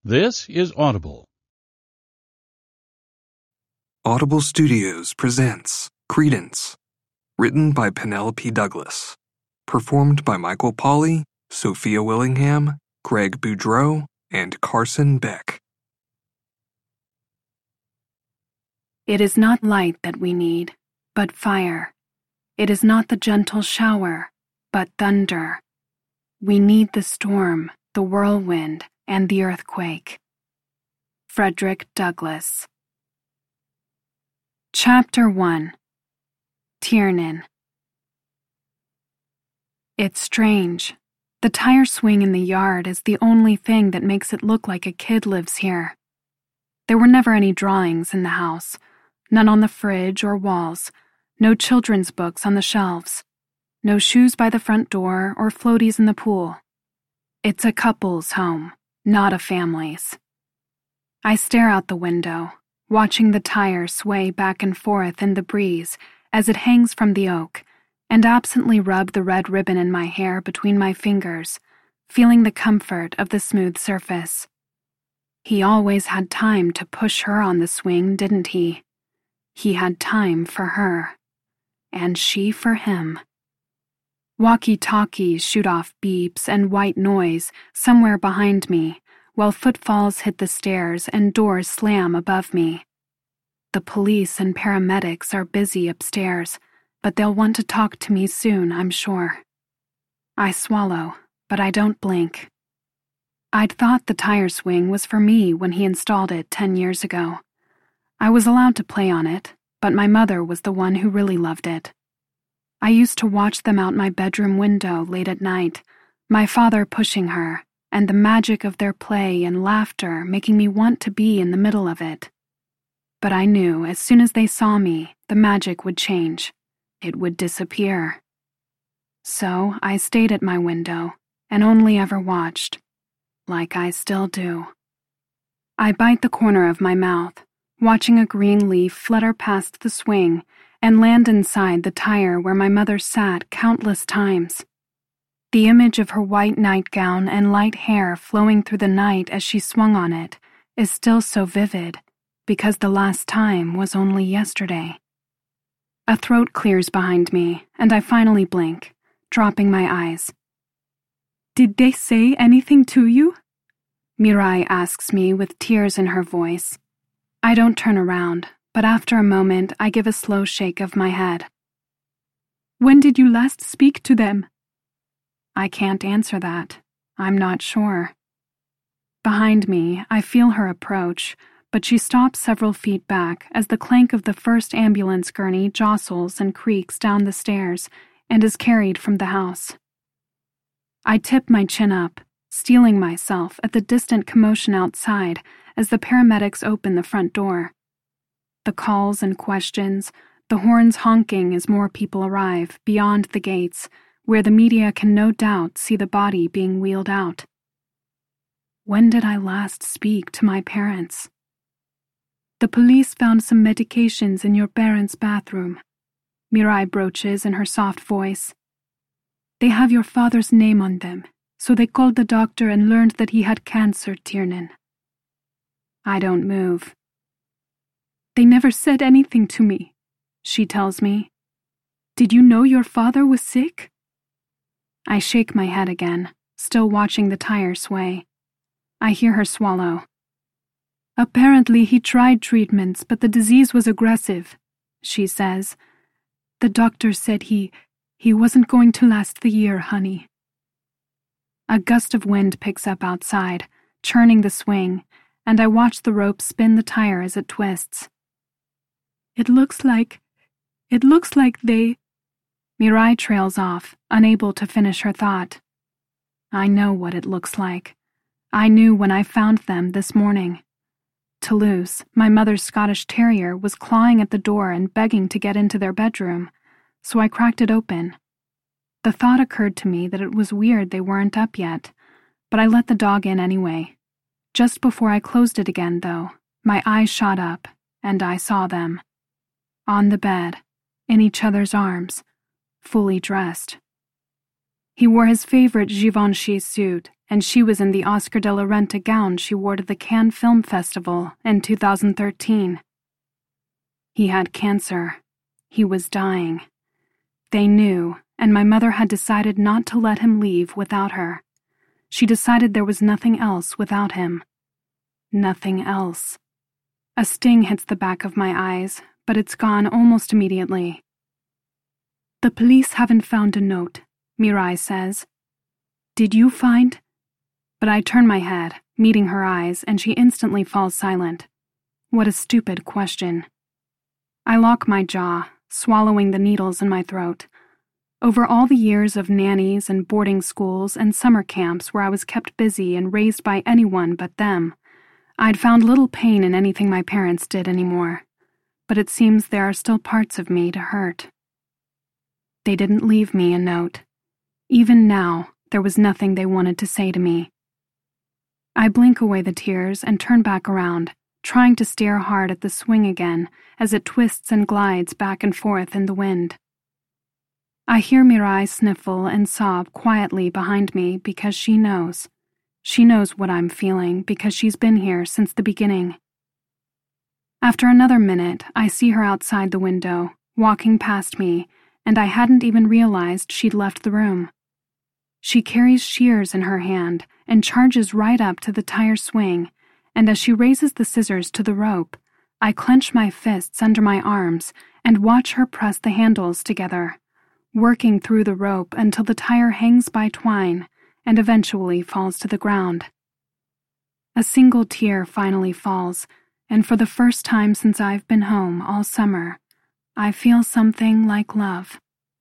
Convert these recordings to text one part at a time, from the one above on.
This is Audible. Audible Studios presents Credence, written by Penelope Douglas, performed by Michael Pauly, Sophia Willingham, Greg Boudreau, and Carson Beck. It is not light that we need, but fire. It is not the gentle shower, but thunder. We need the storm, the whirlwind, and the earthquake. Frederick Douglass. Chapter 1. Tiernan. It's strange. The tire swing in the yard is the only thing that makes it look like a kid lives here. There were never any drawings in the house, none on the fridge or walls, no children's books on the shelves, no shoes by the front door or floaties in the pool. It's a couple's home, not a family's. I stare out the window, watching the tire sway back and forth in the breeze as it hangs from the oak, and absently rub the red ribbon in my hair between my fingers, feeling the comfort of the smooth surface. He always had time to push her on the swing, didn't he? He had time for her, and she for him. Walkie-talkies shoot off beeps and white noise somewhere behind me, while footfalls hit the stairs and doors slam above me. The police and paramedics are busy upstairs, but they'll want to talk to me soon, I'm sure. I swallow, but I don't blink. I'd thought the tire swing was for me when he installed it 10 years ago. I was allowed to play on it, but my mother was the one who really loved it. I used to watch them out my bedroom window late at night, my father pushing her, and the magic of their play and laughter making me want to be in the middle of it. But I knew as soon as they saw me, the magic would change. It would disappear. So I stayed at my window and only ever watched, like I still do. I bite the corner of my mouth, watching a green leaf flutter past the swing and land inside the tire where my mother sat countless times. The image of her white nightgown and light hair flowing through the night as she swung on it is still so vivid, because the last time was only yesterday. A throat clears behind me, and I finally blink, dropping my eyes. "Did they say anything to you?" Mirai asks me with tears in her voice. I don't turn around, but after a moment I give a slow shake of my head. "When did you last speak to them?" I can't answer that. I'm not sure. Behind me, I feel her approach, but she stops several feet back as the clank of the first ambulance gurney jostles and creaks down the stairs and is carried from the house. I tip my chin up, steeling myself at the distant commotion outside as the paramedics open the front door. The calls and questions, the horns honking as more people arrive beyond the gates, where the media can no doubt see the body being wheeled out. When did I last speak to my parents? "The police found some medications in your parents' bathroom," Mirai broaches in her soft voice. "They have your father's name on them, so they called the doctor and learned that he had cancer, Tiernan." I don't move. "They never said anything to me," she tells me. "Did you know your father was sick?" I shake my head again, still watching the tire sway. I hear her swallow. "Apparently he tried treatments, but the disease was aggressive," she says. "The doctor said he wasn't going to last the year, honey." A gust of wind picks up outside, churning the swing, and I watch the rope spin the tire as it twists. It looks like they..." Mirai trails off, unable to finish her thought. I know what it looks like. I knew when I found them this morning. Toulouse, my mother's Scottish terrier, was clawing at the door and begging to get into their bedroom, so I cracked it open. The thought occurred to me that it was weird they weren't up yet, but I let the dog in anyway. Just before I closed it again, though, my eyes shot up, and I saw them. On the bed, in each other's arms, fully dressed. He wore his favorite Givenchy suit and she was in the Oscar de la Renta gown she wore to the Cannes Film Festival in 2013. He had cancer. He was dying. They knew, and my mother had decided not to let him leave without her. She decided there was nothing else without him. Nothing else. A sting hits the back of my eyes, but it's gone almost immediately. The police haven't found a note, Mirai says. Did you find? But I turn my head, meeting her eyes, and she instantly falls silent. What a stupid question. I lock my jaw, swallowing the needles in my throat. Over all the years of nannies and boarding schools and summer camps where I was kept busy and raised by anyone but them, I'd found little pain in anything my parents did anymore. But it seems there are still parts of me to hurt. They didn't leave me a note. Even now, there was nothing they wanted to say to me. I blink away the tears and turn back around, trying to stare hard at the swing again as it twists and glides back and forth in the wind. I hear Mirai sniffle and sob quietly behind me because she knows. She knows what I'm feeling because she's been here since the beginning. After another minute, I see her outside the window, walking past me, and I hadn't even realized she'd left the room. She carries shears in her hand and charges right up to the tire swing, and as she raises the scissors to the rope, I clench my fists under my arms and watch her press the handles together, working through the rope until the tire hangs by twine and eventually falls to the ground. A single tear finally falls, and for the first time since I've been home all summer, I feel something like love.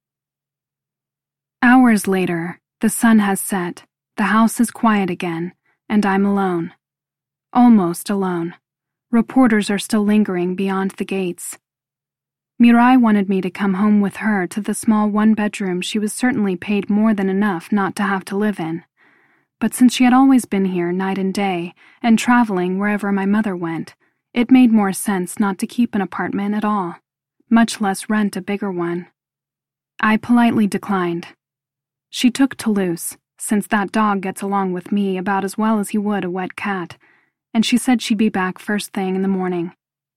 Hours later, the sun has set, the house is quiet again, and I'm alone. Almost alone. Reporters are still lingering beyond the gates. Mirai wanted me to come home with her to the small one-bedroom she was certainly paid more than enough not to have to live in. But since she had always been here night and day, and traveling wherever my mother went, it made more sense not to keep an apartment at all, much less rent a bigger one. I politely declined. She took Toulouse, since that dog gets along with me about as well as he would a wet cat, and she said she'd be back first thing in the morning.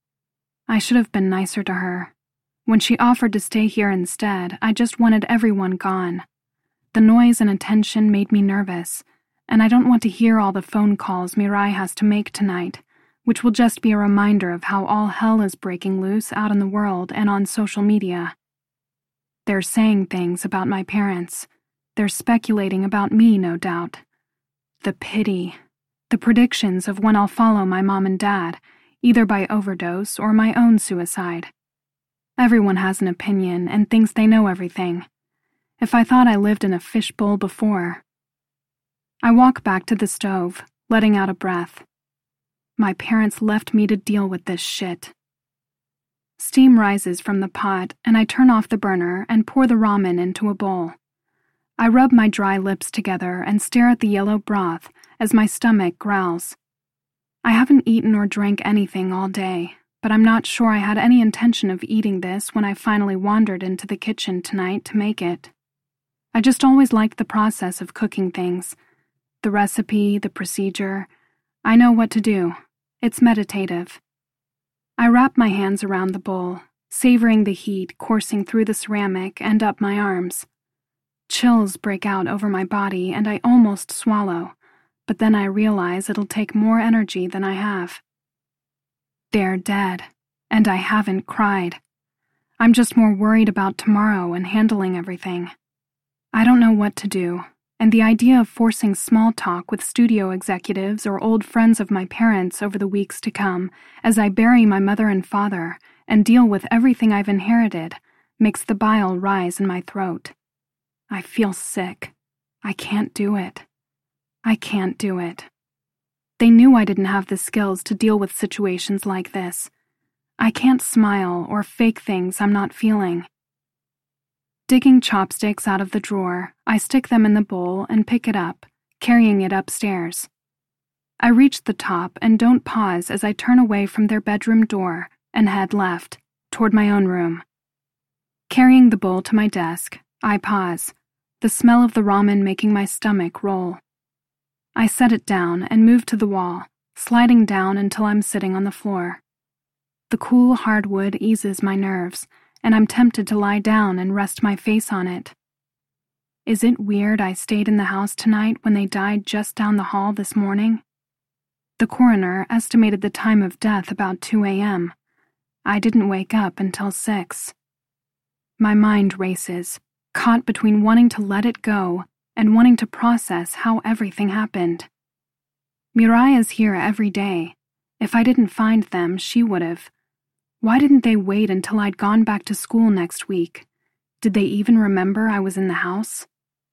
I should have been nicer to her. When she offered to stay here instead, I just wanted everyone gone. The noise and attention made me nervous, and I don't want to hear all the phone calls Mirai has to make tonight, which will just be a reminder of how all hell is breaking loose out in the world and on social media. They're saying things about my parents. They're speculating about me, no doubt. The pity. The predictions of when I'll follow my mom and dad, either by overdose or my own suicide. Everyone has an opinion and thinks they know everything. If I thought I lived in a fishbowl before. I walk back to the stove, letting out a breath. My parents left me to deal with this shit. Steam rises from the pot, and I turn off the burner and pour the ramen into a bowl. I rub my dry lips together and stare at the yellow broth as my stomach growls. I haven't eaten or drank anything all day, but I'm not sure I had any intention of eating this when I finally wandered into the kitchen tonight to make it. I just always liked the process of cooking things. The recipe, the procedure. I know what to do. It's meditative. I wrap my hands around the bowl, savoring the heat coursing through the ceramic and up my arms. Chills break out over my body and I almost swallow, but then I realize it'll take more energy than I have. They're dead, and I haven't cried. I'm just more worried about tomorrow and handling everything. I don't know what to do, and the idea of forcing small talk with studio executives or old friends of my parents over the weeks to come as I bury my mother and father and deal with everything I've inherited makes the bile rise in my throat. I feel sick. I can't do it. I can't do it. They knew I didn't have the skills to deal with situations like this. I can't smile or fake things I'm not feeling. Digging chopsticks out of the drawer, I stick them in the bowl and pick it up, carrying it upstairs. I reach the top and don't pause as I turn away from their bedroom door and head left, toward my own room. Carrying the bowl to my desk, I pause, the smell of the ramen making my stomach roll. I set it down and move to the wall, sliding down until I'm sitting on the floor. The cool hardwood eases my nerves, and I'm tempted to lie down and rest my face on it. Is it weird I stayed in the house tonight when they died just down the hall this morning? The coroner estimated the time of death about 2 a.m. I didn't wake up until 6. My mind races, caught between wanting to let it go and wanting to process how everything happened. Mirai is here every day. If I didn't find them, she would have. Why didn't they wait until I'd gone back to school next week? Did they even remember I was in the house?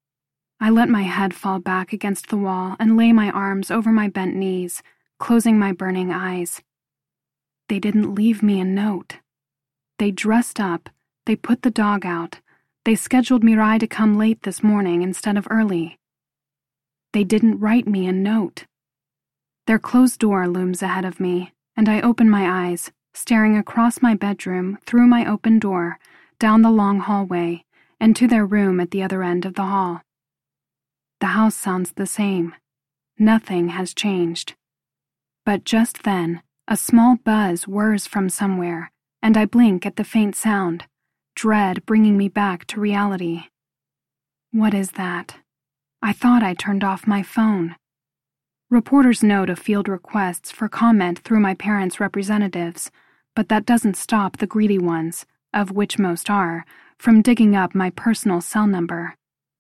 I let my head fall back against the wall and lay my arms over my bent knees, closing my burning eyes. They didn't leave me a note. They dressed up, they put the dog out, they scheduled Mirai to come late this morning instead of early. They didn't write me a note. Their closed door looms ahead of me, and I open my eyes, staring across my bedroom, through my open door, down the long hallway, and to their room at the other end of the hall. The house sounds the same. Nothing has changed. But just then, a small buzz whirs from somewhere, and I blink at the faint sound, dread bringing me back to reality. What is that? I thought I turned off my phone. Reporters note of field requests for comment through my parents' representatives, but that doesn't stop the greedy ones, of which most are, from digging up my personal cell number.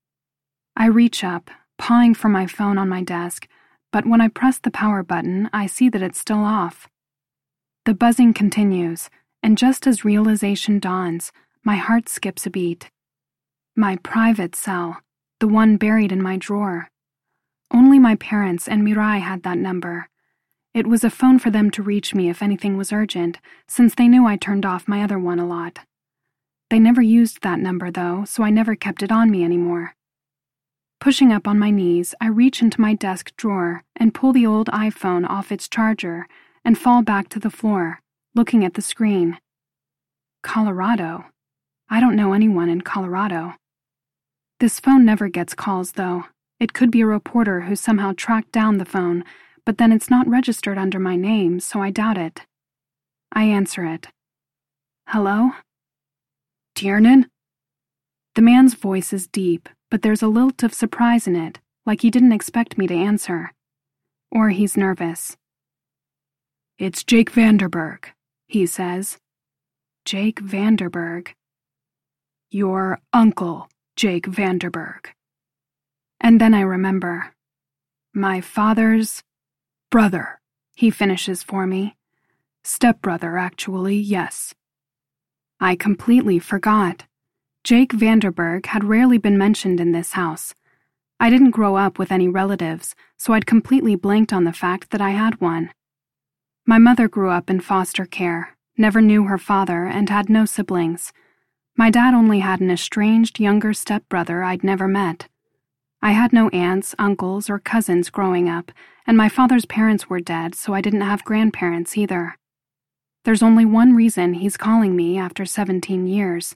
I reach up, pawing for my phone on my desk, but when I press the power button, I see that it's still off. The buzzing continues, and just as realization dawns, my heart skips a beat. My private cell, the one buried in my drawer. Only my parents and Mirai had that number. It was a phone for them to reach me if anything was urgent, since they knew I turned off my other one a lot. They never used that number, though, so I never kept it on me anymore. Pushing up on my knees, I reach into my desk drawer and pull the old iPhone off its charger and fall back to the floor, looking at the screen. Colorado. I don't know anyone in Colorado. This phone never gets calls, though. It could be a reporter who somehow tracked down the phone, but then it's not registered under my name, so I doubt it. I answer it. Hello? Tiernan? The man's voice is deep, but there's a lilt of surprise in it, like he didn't expect me to answer. Or he's nervous. It's Jake Vanderberg, he says. Jake Vanderberg. Your uncle, Jake Vanderberg. And then I remember. My father's brother, he finishes for me. Stepbrother, actually, yes. I completely forgot. Jake Vanderberg had rarely been mentioned in this house. I didn't grow up with any relatives, so I'd completely blanked on the fact that I had one. My mother grew up in foster care, never knew her father, and had no siblings. My dad only had an estranged younger stepbrother I'd never met. I had no aunts, uncles, or cousins growing up, and my father's parents were dead, so I didn't have grandparents either. There's only one reason he's calling me after 17 years.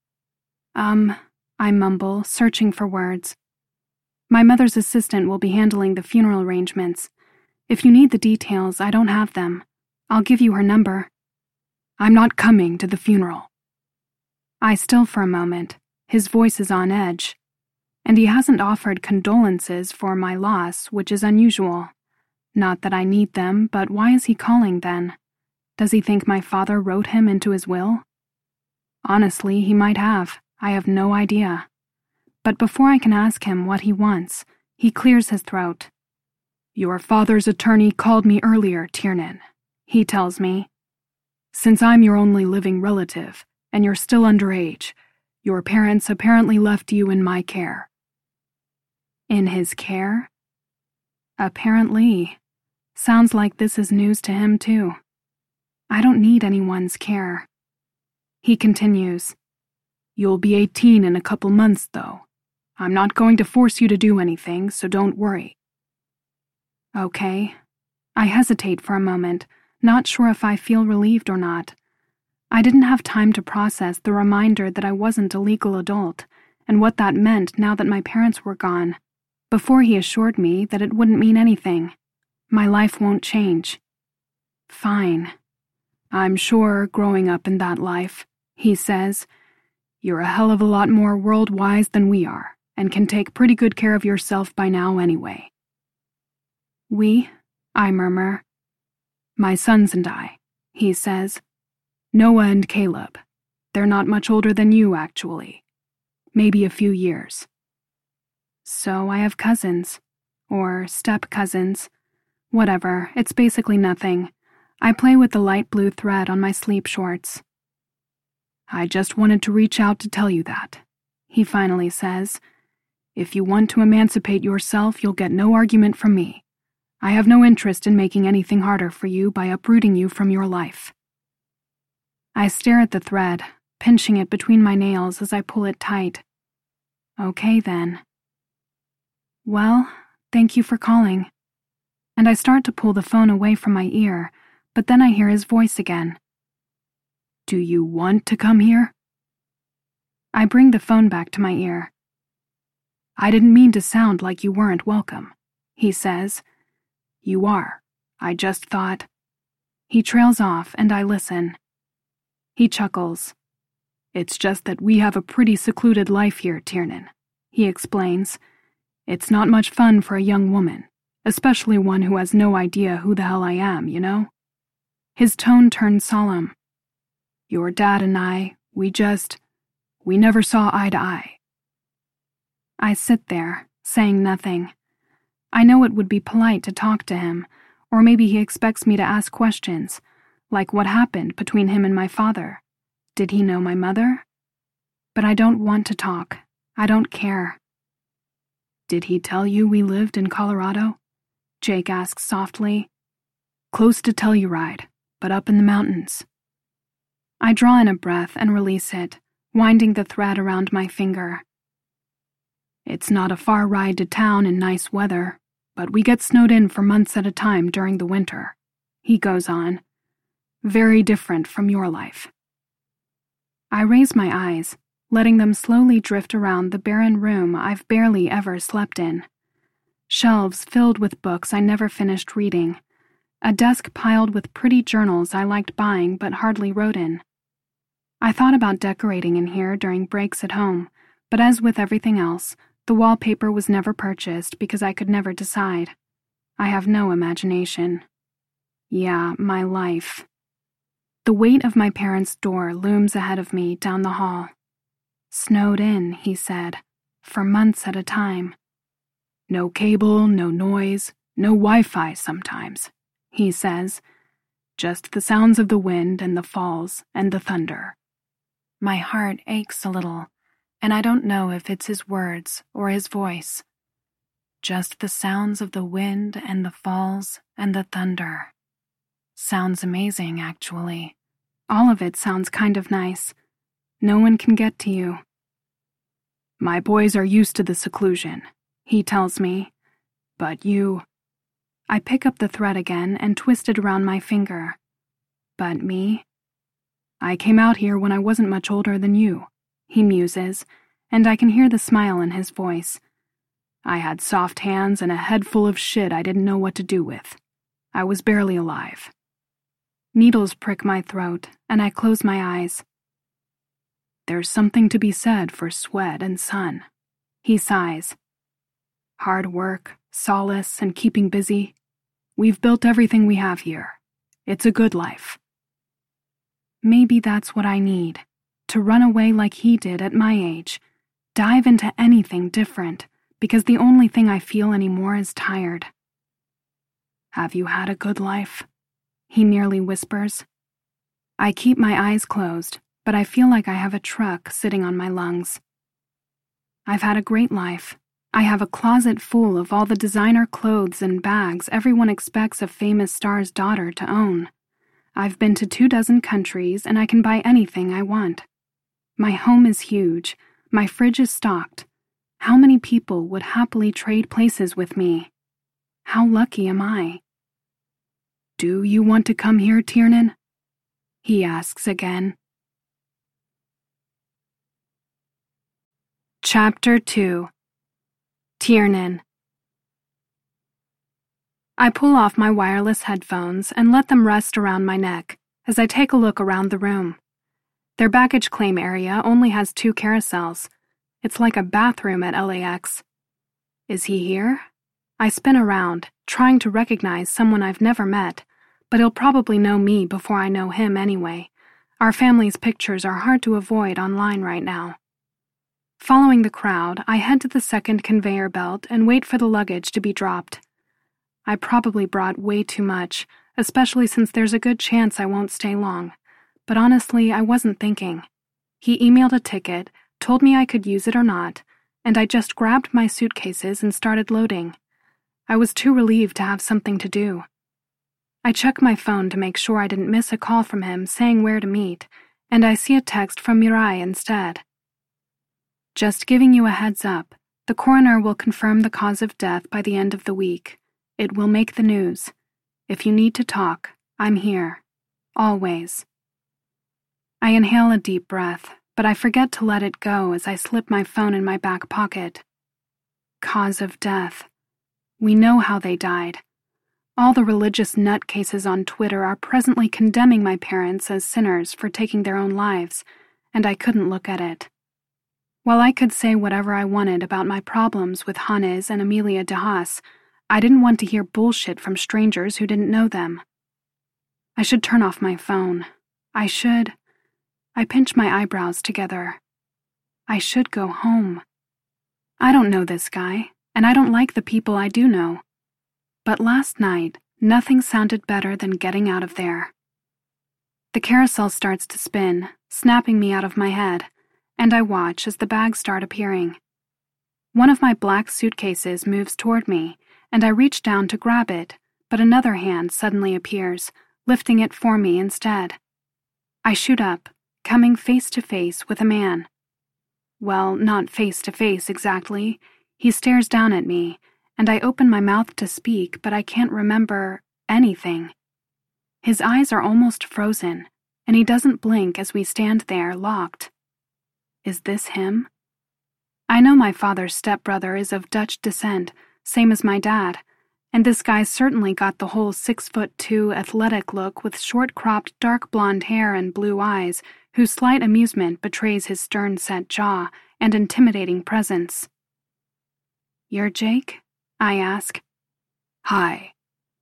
I mumble, searching for words. My mother's assistant will be handling the funeral arrangements. If you need the details, I don't have them. I'll give you her number. I'm not coming to the funeral. I still for a moment. His voice is on edge. And he hasn't offered condolences for my loss, which is unusual. Not that I need them, but why is he calling then? Does he think my father wrote him into his will? Honestly, he might have. I have no idea. But before I can ask him what he wants, he clears his throat. Your father's attorney called me earlier, Tiernan, he tells me. Since I'm your only living relative, and you're still underage, your parents apparently left you in my care. In his care? Apparently. Sounds like this is news to him, too. I don't need anyone's care. He continues. You'll be 18 in a couple months, though. I'm not going to force you to do anything, so don't worry. Okay. I hesitate for a moment, not sure if I feel relieved or not. I didn't have time to process the reminder that I wasn't a legal adult, and what that meant now that my parents were gone. before he assured me that it wouldn't mean anything. My life won't change. Fine. I'm sure growing up in that life, he says, you're a hell of a lot more world-wise than we are, and can take pretty good care of yourself by now anyway. We? I murmur. My sons and I, he says. Noah and Caleb. They're not much older than you, actually. Maybe a few years. So I have cousins. Or step-cousins. Whatever, it's basically nothing. I play with the light blue thread on my sleep shorts. I just wanted to reach out to tell you that, he finally says. If you want to emancipate yourself, you'll get no argument from me. I have no interest in making anything harder for you by uprooting you from your life. I stare at the thread, pinching it between my nails as I pull it tight. Okay, then. Well, thank you for calling. And I start to pull the phone away from my ear, but then I hear his voice again. Do you want to come here? I bring the phone back to my ear. I didn't mean to sound like you weren't welcome, he says. You are. I just thought. He trails off and I listen. He chuckles. It's just that we have a pretty secluded life here, Tiernan, he explains. It's not much fun for a young woman, especially one who has no idea who the hell I am, you know? His tone turned solemn. Your dad and I, we never saw eye to eye. I sit there, saying nothing. I know it would be polite to talk to him, or maybe he expects me to ask questions, like what happened between him and my father. Did he know my mother? But I don't want to talk. I don't care. Did he tell you we lived in Colorado? Jake asks softly. Close to Telluride, but up in the mountains. I draw in a breath and release it, winding the thread around my finger. It's not a far ride to town in nice weather, but we get snowed in for months at a time during the winter, he goes on. Very different from your life. I raise my eyes, letting them slowly drift around the barren room I've barely ever slept in. Shelves filled with books I never finished reading. A desk piled with pretty journals I liked buying but hardly wrote in. I thought about decorating in here during breaks at home, but as with everything else, the wallpaper was never purchased because I could never decide. I have no imagination. Yeah, my life. The weight of my parents' door looms ahead of me down the hall. Snowed in, he said, for months at a time. No cable, no noise, no Wi-Fi sometimes, he says. Just the sounds of the wind and the falls and the thunder. My heart aches a little, and I don't know if it's his words or his voice. Just the sounds of the wind and the falls and the thunder. Sounds amazing, actually. All of it sounds kind of nice. No one can get to you. My boys are used to the seclusion, he tells me. But you... I pick up the thread again and twist it around my finger. But me? I came out here when I wasn't much older than you, he muses, and I can hear the smile in his voice. I had soft hands and a head full of shit I didn't know what to do with. I was barely alive. Needles prick my throat, and I close my eyes. There's something to be said for sweat and sun, he sighs. Hard work, solace, and keeping busy. We've built everything we have here. It's a good life. Maybe that's what I need, to run away like he did at my age, dive into anything different, because the only thing I feel anymore is tired. Have you had a good life? He nearly whispers. I keep my eyes closed, but I feel like I have a truck sitting on my lungs. I've had a great life. I have a closet full of all the designer clothes and bags everyone expects a famous star's daughter to own. I've been to 24 countries and I can buy anything I want. My home is huge. My fridge is stocked. How many people would happily trade places with me? How lucky am I? Do you want to come here, Tiernan? He asks again. Chapter 2. Tiernan. I pull off my wireless headphones and let them rest around my neck as I take a look around the room. Their baggage claim area only has 2 carousels. It's like a bathroom at LAX. Is he here? I spin around, trying to recognize someone I've never met, but he'll probably know me before I know him anyway. Our family's pictures are hard to avoid online right now. Following the crowd, I head to the second conveyor belt and wait for the luggage to be dropped. I probably brought way too much, especially since there's a good chance I won't stay long. But honestly, I wasn't thinking. He emailed a ticket, told me I could use it or not, and I just grabbed my suitcases and started loading. I was too relieved to have something to do. I check my phone to make sure I didn't miss a call from him saying where to meet, and I see a text from Mirai instead. Just giving you a heads up, the coroner will confirm the cause of death by the end of the week. It will make the news. If you need to talk, I'm here. Always. I inhale a deep breath, but I forget to let it go as I slip my phone in my back pocket. Cause of death. We know how they died. All the religious nutcases on Twitter are presently condemning my parents as sinners for taking their own lives, and I couldn't look at it. While I could say whatever I wanted about my problems with Hannes and Amelia de Haas, I didn't want to hear bullshit from strangers who didn't know them. I should turn off my phone. I pinch my eyebrows together. I should go home. I don't know this guy, and I don't like the people I do know. But last night, nothing sounded better than getting out of there. The carousel starts to spin, snapping me out of my head, and I watch as the bags start appearing. One of my black suitcases moves toward me, and I reach down to grab it, but another hand suddenly appears, lifting it for me instead. I shoot up, coming face to face with a man. Well, not face to face exactly. He stares down at me, and I open my mouth to speak, but I can't remember anything. His eyes are almost frozen, and he doesn't blink as we stand there locked. Is this him? I know my father's stepbrother is of Dutch descent, same as my dad, and this guy certainly got the whole 6'2" athletic look with short-cropped dark blonde hair and blue eyes, whose slight amusement betrays his stern-set jaw and intimidating presence. You're Jake? I ask. Hi.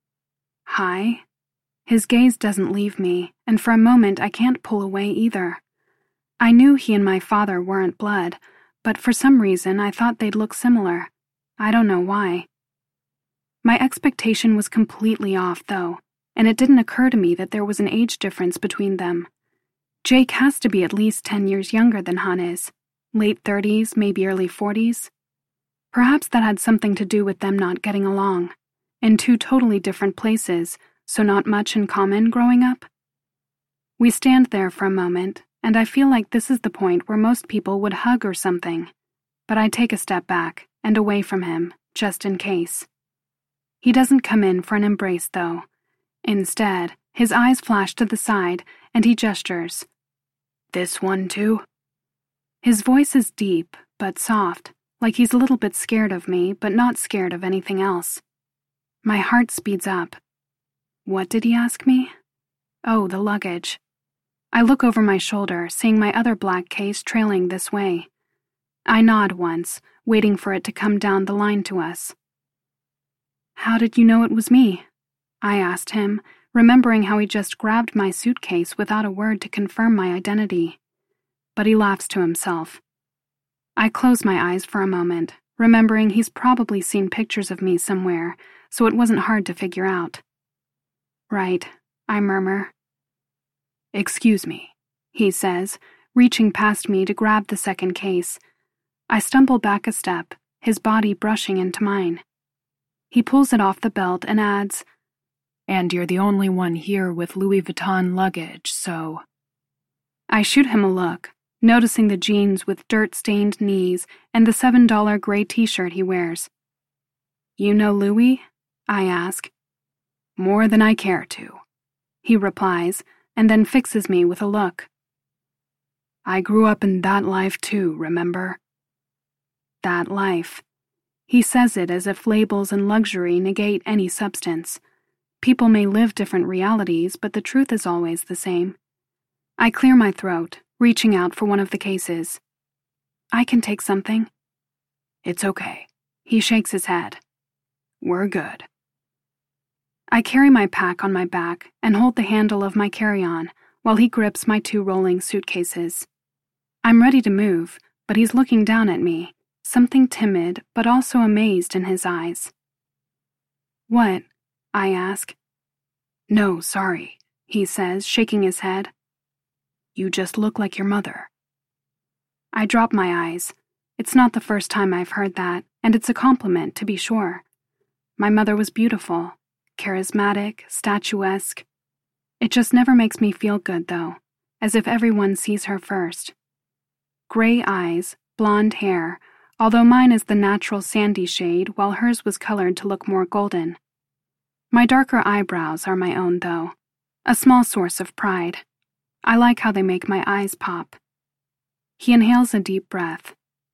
Hi? His gaze doesn't leave me, and for a moment I can't pull away either. I knew he and my father weren't blood, but for some reason I thought they'd look similar. I don't know why. My expectation was completely off, though, and it didn't occur to me that there was an age difference between them. Jake has to be at least 10 years younger than Hannes, late 30s, maybe early 40s. Perhaps that had something to do with them not getting along, in 2 totally different places, so not much in common growing up. We stand there for a moment, and I feel like this is the point where most people would hug or something, but I take a step back and away from him, just in case. He doesn't come in for an embrace, though. Instead, his eyes flash to the side, and he gestures. This one, too? His voice is deep, but soft, like he's a little bit scared of me, but not scared of anything else. My heart speeds up. What did he ask me? Oh, the luggage. I look over my shoulder, seeing my other black case trailing this way. I nod once, waiting for it to come down the line to us. How did you know it was me? I asked him, remembering how he just grabbed my suitcase without a word to confirm my identity. But he laughs to himself. I close my eyes for a moment, remembering he's probably seen pictures of me somewhere, so it wasn't hard to figure out. Right, I murmur. Excuse me, he says, reaching past me to grab the second case. I stumble back a step, his body brushing into mine. He pulls it off the belt and adds, And you're the only one here with Louis Vuitton luggage, so... I shoot him a look, noticing the jeans with dirt-stained knees and the $7 gray t-shirt he wears. You know Louis? I ask. More than I care to, he replies, and then fixes me with a look. I grew up in that life too, remember? That life. He says it as if labels and luxury negate any substance. People may live different realities, but the truth is always the same. I clear my throat, reaching out for one of the cases. I can take something. It's okay. He shakes his head. We're good. I carry my pack on my back and hold the handle of my carry-on while he grips my 2 rolling suitcases. I'm ready to move, but he's looking down at me, something timid but also amazed in his eyes. What? I ask. No, sorry, he says, shaking his head. You just look like your mother. I drop my eyes. It's not the first time I've heard that, and it's a compliment, to be sure. My mother was beautiful, charismatic, statuesque. It just never makes me feel good, though, as if everyone sees her first. Gray eyes, blonde hair, although mine is the natural sandy shade while hers was colored to look more golden. My darker eyebrows are my own, though, a small source of pride. I like how they make my eyes pop. He inhales a deep breath.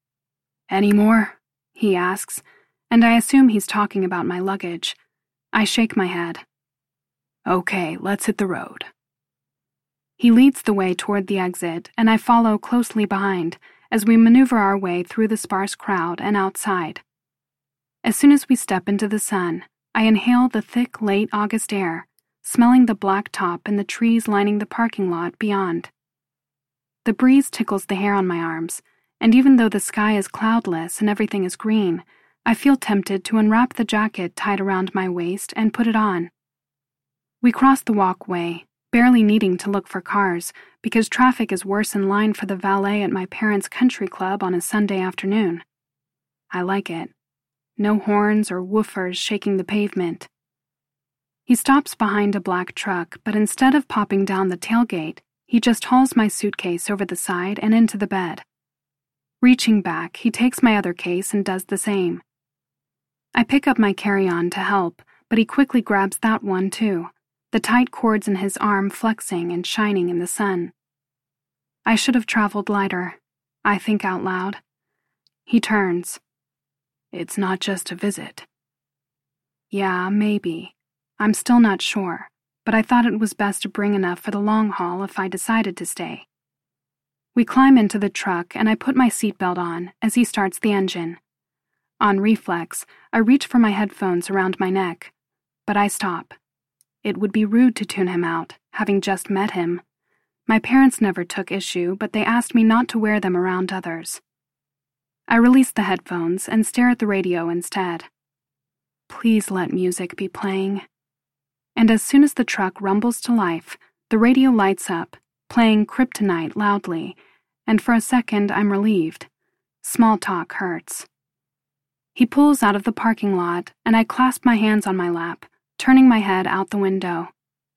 Any more? He asks, and I assume he's talking about my luggage. I shake my head. Okay, let's hit the road. He leads the way toward the exit, and I follow closely behind as we maneuver our way through the sparse crowd and outside. As soon as we step into the sun, I inhale the thick, late August air, smelling the black top and the trees lining the parking lot beyond. The breeze tickles the hair on my arms, and even though the sky is cloudless and everything is green, I feel tempted to unwrap the jacket tied around my waist and put it on. We cross the walkway, barely needing to look for cars because traffic is worse in line for the valet at my parents' country club on a Sunday afternoon. I like it. No horns or woofers shaking the pavement. He stops behind a black truck, but instead of popping down the tailgate, he just hauls my suitcase over the side and into the bed. Reaching back, he takes my other case and does the same. I pick up my carry-on to help, but he quickly grabs that one too, the tight cords in his arm flexing and shining in the sun. I should have traveled lighter, I think out loud. He turns. It's not just a visit. Yeah, maybe. I'm still not sure, but I thought it was best to bring enough for the long haul if I decided to stay. We climb into the truck and I put my seatbelt on as he starts the engine. On reflex, I reach for my headphones around my neck, but I stop. It would be rude to tune him out, having just met him. My parents never took issue, but they asked me not to wear them around others. I release the headphones and stare at the radio instead. Please let music be playing. And as soon as the truck rumbles to life, the radio lights up, playing Kryptonite loudly, and for a second I'm relieved. Small talk hurts. He pulls out of the parking lot, and I clasp my hands on my lap, turning my head out the window.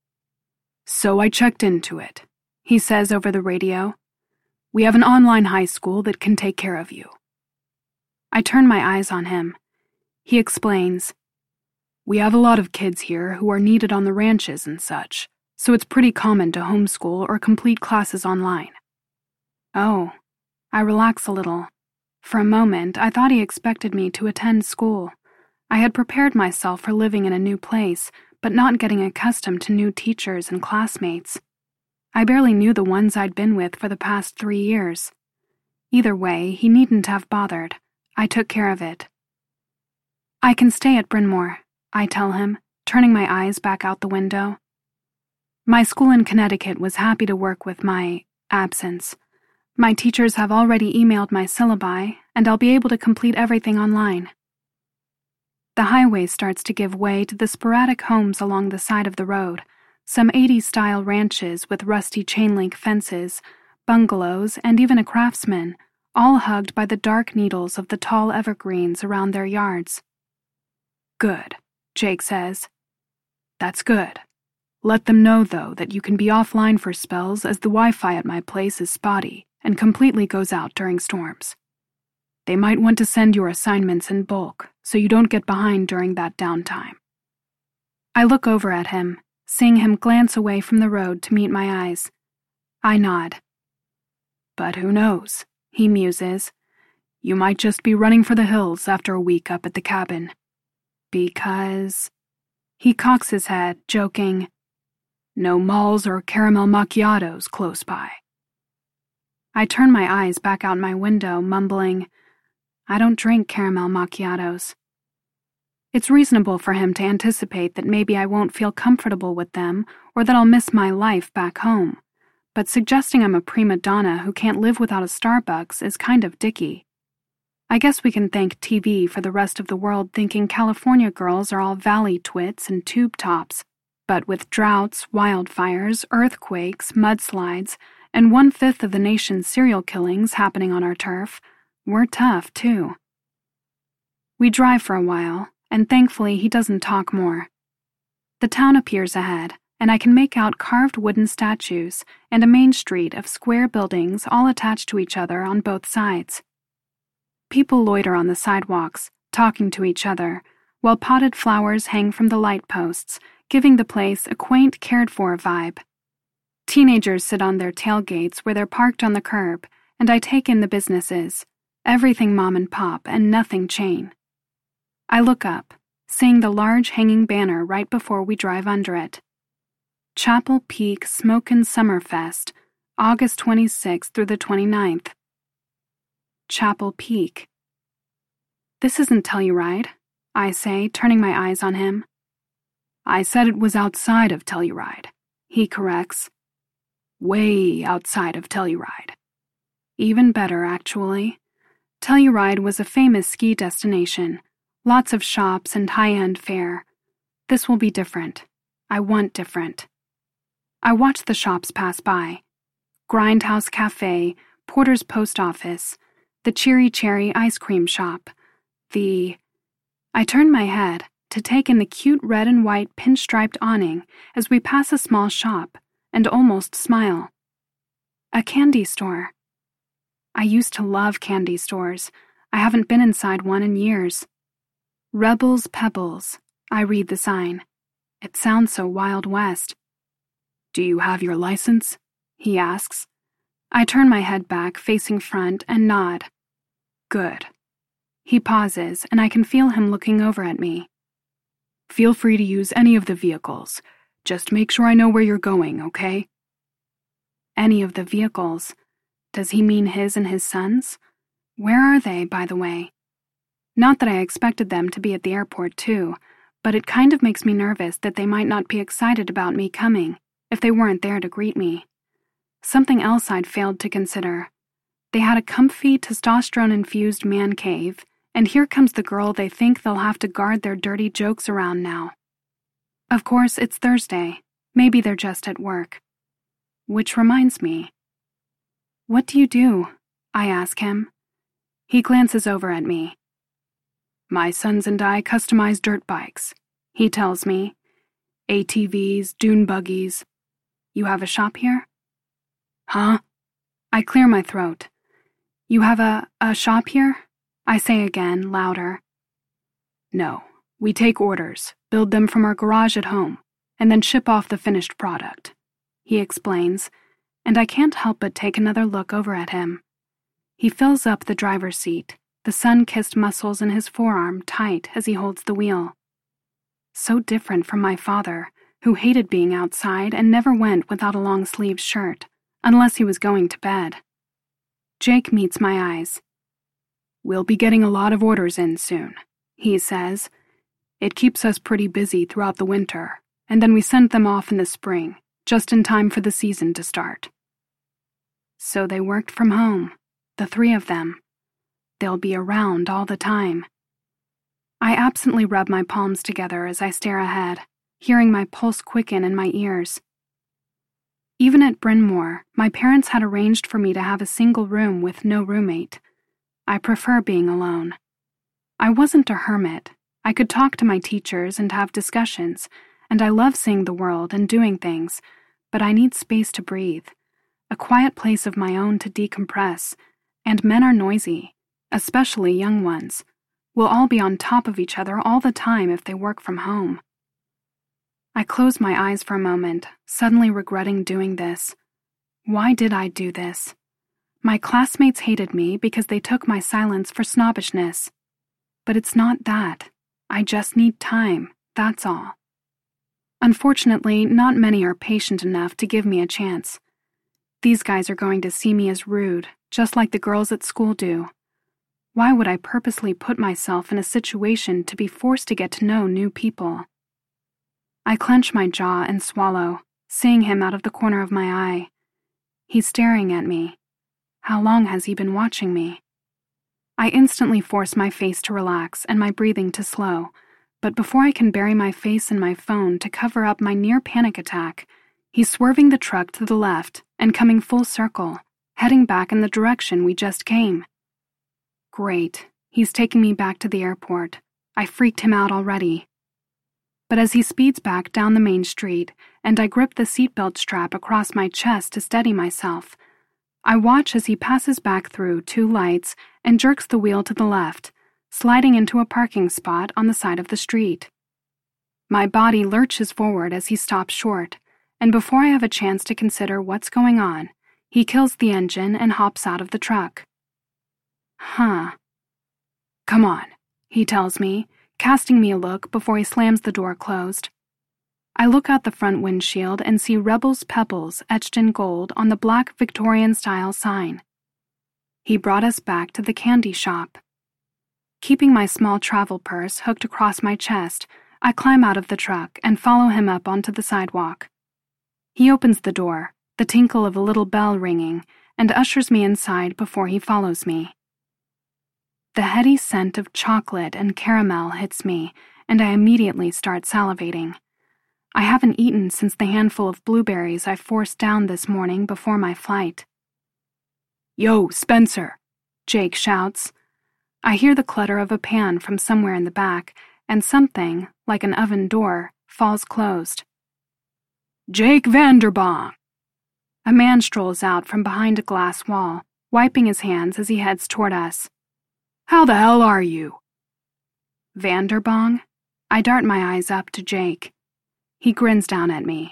So I checked into it, he says over the radio. We have an online high school that can take care of you. I turn my eyes on him. He explains, we have a lot of kids here who are needed on the ranches and such, so it's pretty common to homeschool or complete classes online. Oh, I relax a little. For a moment, I thought he expected me to attend school. I had prepared myself for living in a new place, but not getting accustomed to new teachers and classmates. I barely knew the ones I'd been with for the past 3 years. Either way, he needn't have bothered. I took care of it. I can stay at Bryn Mawr, I tell him, turning my eyes back out the window. My school in Connecticut was happy to work with my absence. My teachers have already emailed my syllabi, and I'll be able to complete everything online. The highway starts to give way to the sporadic homes along the side of the road, some 80s-style ranches with rusty chain-link fences, bungalows, and even a craftsman, all hugged by the dark needles of the tall evergreens around their yards. Good, Jake says. That's good. Let them know, though, that you can be offline for spells as the Wi-Fi at my place is spotty and completely goes out during storms. They might want to send your assignments in bulk so you don't get behind during that downtime. I look over at him, seeing him glance away from the road to meet my eyes. I nod. But who knows, he muses. You might just be running for the hills after a week up at the cabin. Because... He cocks his head, joking. No malls or caramel macchiatos close by. I turn my eyes back out my window, mumbling, I don't drink caramel macchiatos. It's reasonable for him to anticipate that maybe I won't feel comfortable with them or that I'll miss my life back home, but suggesting I'm a prima donna who can't live without a Starbucks is kind of dicky. I guess we can thank TV for the rest of the world thinking California girls are all valley twits and tube tops, but with droughts, wildfires, earthquakes, mudslides, and 1/5 of the nation's serial killings happening on our turf, we're tough, too. We drive for a while, and thankfully he doesn't talk more. The town appears ahead, and I can make out carved wooden statues and a main street of square buildings all attached to each other on both sides. People loiter on the sidewalks, talking to each other, while potted flowers hang from the light posts, giving the place a quaint, cared-for vibe. Teenagers sit on their tailgates where they're parked on the curb, and I take in the businesses, everything mom and pop and nothing chain. I look up, seeing the large hanging banner right before we drive under it. Chapel Peak Smokin' Summerfest, August 26th through the 29th. Chapel Peak. This isn't Telluride, I say, turning my eyes on him. I said it was outside of Telluride, he corrects. Way outside of Telluride. Even better, actually. Telluride was a famous ski destination, lots of shops and high-end fare. This will be different. I want different. I watch the shops pass by. Grindhouse Cafe, Porter's Post Office, the Cheery Cherry ice cream shop, I turn my head to take in the cute red and white pinstriped awning as we pass a small shop and almost smile. A candy store. I used to love candy stores. I haven't been inside one in years. Rebel's Pebbles, I read the sign. It sounds so Wild West. Do you have your license? He asks. I turn my head back, facing front, and nod. Good. He pauses, and I can feel him looking over at me. Feel free to use any of the vehicles. Just make sure I know where you're going, okay? Any of the vehicles. Does he mean his and his son's? Where are they, by the way? Not that I expected them to be at the airport, too, but it kind of makes me nervous that they might not be excited about me coming if they weren't there to greet me. Something else I'd failed to consider. They had a comfy, testosterone-infused man cave, and here comes the girl they think they'll have to guard their dirty jokes around now. Of course, it's Thursday. Maybe they're just at work. Which reminds me. What do you do? I ask him. He glances over at me. My sons and I customize dirt bikes, he tells me. ATVs, dune buggies. You have a shop here? Huh? I clear my throat. You have a shop here? I say again, louder. No, we take orders, build them from our garage at home, and then ship off the finished product, he explains, and I can't help but take another look over at him. He fills up the driver's seat, the sun-kissed muscles in his forearm tight as he holds the wheel. So different from my father, who hated being outside and never went without a long-sleeved shirt, unless he was going to bed. Jake meets my eyes. We'll be getting a lot of orders in soon, he says. It keeps us pretty busy throughout the winter, and then we send them off in the spring, just in time for the season to start. So they worked from home, the three of them. They'll be around all the time. I absently rub my palms together as I stare ahead, hearing my pulse quicken in my ears. Even at Bryn Mawr, my parents had arranged for me to have a single room with no roommate. I prefer being alone. I wasn't a hermit. I could talk to my teachers and have discussions, and I love seeing the world and doing things, but I need space to breathe, a quiet place of my own to decompress, and men are noisy, especially young ones. We'll all be on top of each other all the time if they work from home. I close my eyes for a moment, suddenly regretting doing this. Why did I do this? My classmates hated me because they took my silence for snobbishness. But it's not that. I just need time, that's all. Unfortunately, not many are patient enough to give me a chance. These guys are going to see me as rude, just like the girls at school do. Why would I purposely put myself in a situation to be forced to get to know new people? I clench my jaw and swallow, seeing him out of the corner of my eye. He's staring at me. How long has he been watching me? I instantly force my face to relax and my breathing to slow, but before I can bury my face in my phone to cover up my near panic attack, he's swerving the truck to the left and coming full circle, heading back in the direction we just came. Great, he's taking me back to the airport. I freaked him out already. But as he speeds back down the main street and I grip the seatbelt strap across my chest to steady myself, I watch as he passes back through 2 lights and jerks the wheel to the left, sliding into a parking spot on the side of the street. My body lurches forward as he stops short, and before I have a chance to consider what's going on, he kills the engine and hops out of the truck. Huh. Come on, he tells me, casting me a look before he slams the door closed. I look out the front windshield and see Rebels Pebbles etched in gold on the black Victorian-style sign. He brought us back to the candy shop. Keeping my small travel purse hooked across my chest, I climb out of the truck and follow him up onto the sidewalk. He opens the door, the tinkle of a little bell ringing, and ushers me inside before he follows me. The heady scent of chocolate and caramel hits me, and I immediately start salivating. I haven't eaten since the handful of blueberries I forced down this morning before my flight. "Yo, Spencer!" Jake shouts. I hear the clutter of a pan from somewhere in the back, and something, like an oven door, falls closed. "Jake Vanderbong!" A man strolls out from behind a glass wall, wiping his hands as he heads toward us. "How the hell are you?" Vanderbong? I dart my eyes up to Jake. He grins down at me.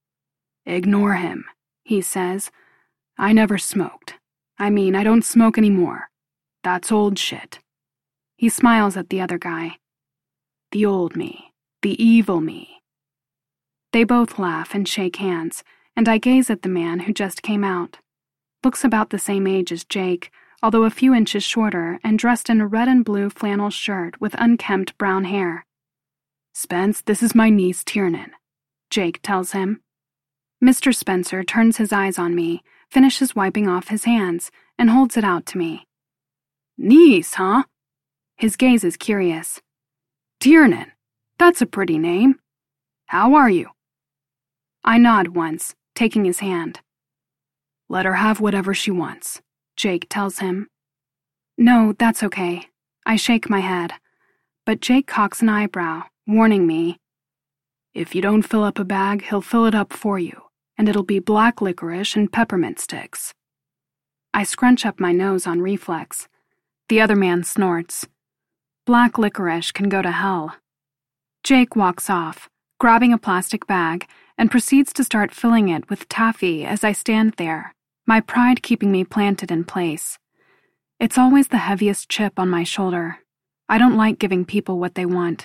"Ignore him," he says. "I never smoked. I don't smoke anymore. That's old shit." He smiles at the other guy. "The old me. The evil me." They both laugh and shake hands, and I gaze at the man who just came out. Looks about the same age as Jake, although a few inches shorter and dressed in a red and blue flannel shirt with unkempt brown hair. "Spence, this is my niece Tiernan," Jake tells him. Mr. Spencer turns his eyes on me, finishes wiping off his hands, and holds it out to me. "Niece, huh?" His gaze is curious. "Tiernan, that's a pretty name. How are you?" I nod once, taking his hand. "Let her have whatever she wants," Jake tells him. "No, that's okay." I shake my head. But Jake cocks an eyebrow, warning me. "If you don't fill up a bag, he'll fill it up for you, and it'll be black licorice and peppermint sticks." I scrunch up my nose on reflex. The other man snorts. "Black licorice can go to hell." Jake walks off, grabbing a plastic bag, and proceeds to start filling it with taffy as I stand there, my pride keeping me planted in place. It's always the heaviest chip on my shoulder. I don't like giving people what they want.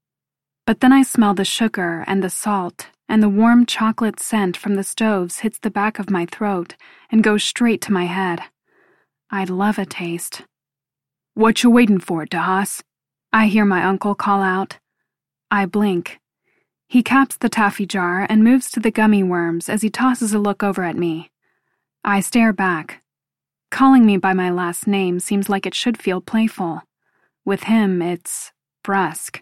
But then I smell the sugar and the salt, and the warm chocolate scent from the stoves hits the back of my throat and goes straight to my head. I'd love a taste. "What you waiting for, DeHaas?" I hear my uncle call out. I blink. He caps the taffy jar and moves to the gummy worms as he tosses a look over at me. I stare back. Calling me by my last name seems like it should feel playful. With him, it's brusque.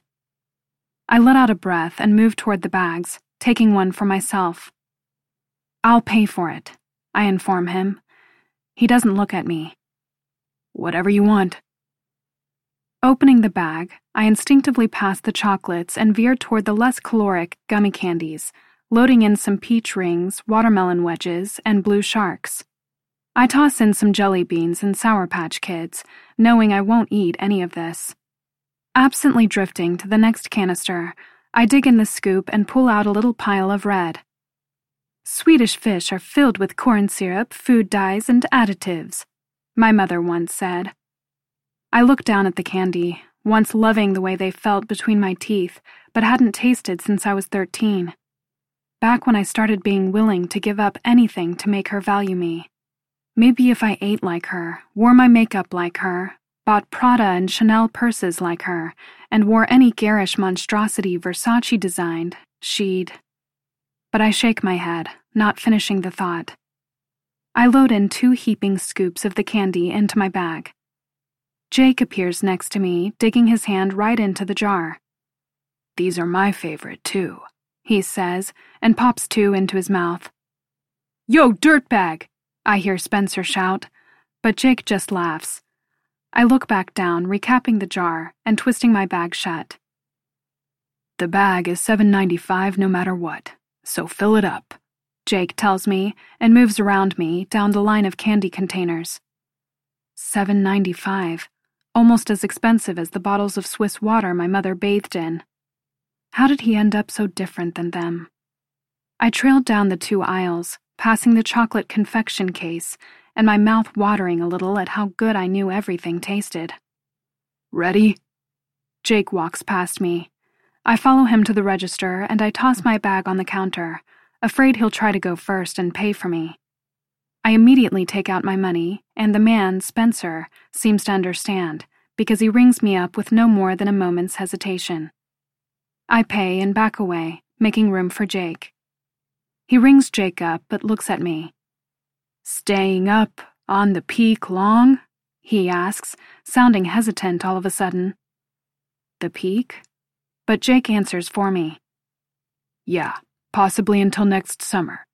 I let out a breath and move toward the bags, taking one for myself. "I'll pay for it," I inform him. He doesn't look at me. "Whatever you want." Opening the bag, I instinctively pass the chocolates and veer toward the less caloric gummy candies, loading in some peach rings, watermelon wedges, and blue sharks. I toss in some jelly beans and Sour Patch Kids, knowing I won't eat any of this. Absently drifting to the next canister, I dig in the scoop and pull out a little pile of red. Swedish fish are filled with corn syrup, food dyes, and additives, my mother once said. I looked down at the candy, once loving the way they felt between my teeth, but hadn't tasted since I was 13. Back when I started being willing to give up anything to make her value me. Maybe if I ate like her, wore my makeup like her, bought Prada and Chanel purses like her, and wore any garish monstrosity Versace designed, she'd... But I shake my head, not finishing the thought. I load in 2 heaping scoops of the candy into my bag. Jake appears next to me, digging his hand right into the jar. "These are my favorite, too," he says, and pops 2 into his mouth. "Yo, dirtbag!" I hear Spencer shout, but Jake just laughs. I look back down, recapping the jar, and twisting my bag shut. "The bag is $7.95 no matter what, so fill it up," Jake tells me, and moves around me down the line of candy containers. $7.95, almost as expensive as the bottles of Swiss water my mother bathed in. How did he end up so different than them? I trailed down the 2 aisles, passing the chocolate confection case, and my mouth watering a little at how good I knew everything tasted. "Ready?" Jake walks past me. I follow him to the register, and I toss my bag on the counter, afraid he'll try to go first and pay for me. I immediately take out my money, and the man, Spencer, seems to understand, because he rings me up with no more than a moment's hesitation. I pay and back away, making room for Jake. He rings Jake up, but looks at me. "Staying up on the peak long?" he asks, sounding hesitant all of a sudden. "The peak?" But Jake answers for me. "Yeah, possibly until next summer."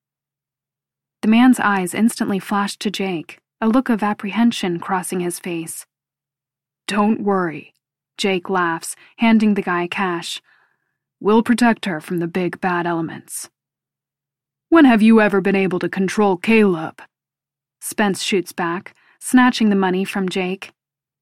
The man's eyes instantly flashed to Jake, a look of apprehension crossing his face. "Don't worry," Jake laughs, handing the guy cash. "We'll protect her from the big bad elements." "When have you ever been able to control Caleb?" Spence shoots back, snatching the money from Jake.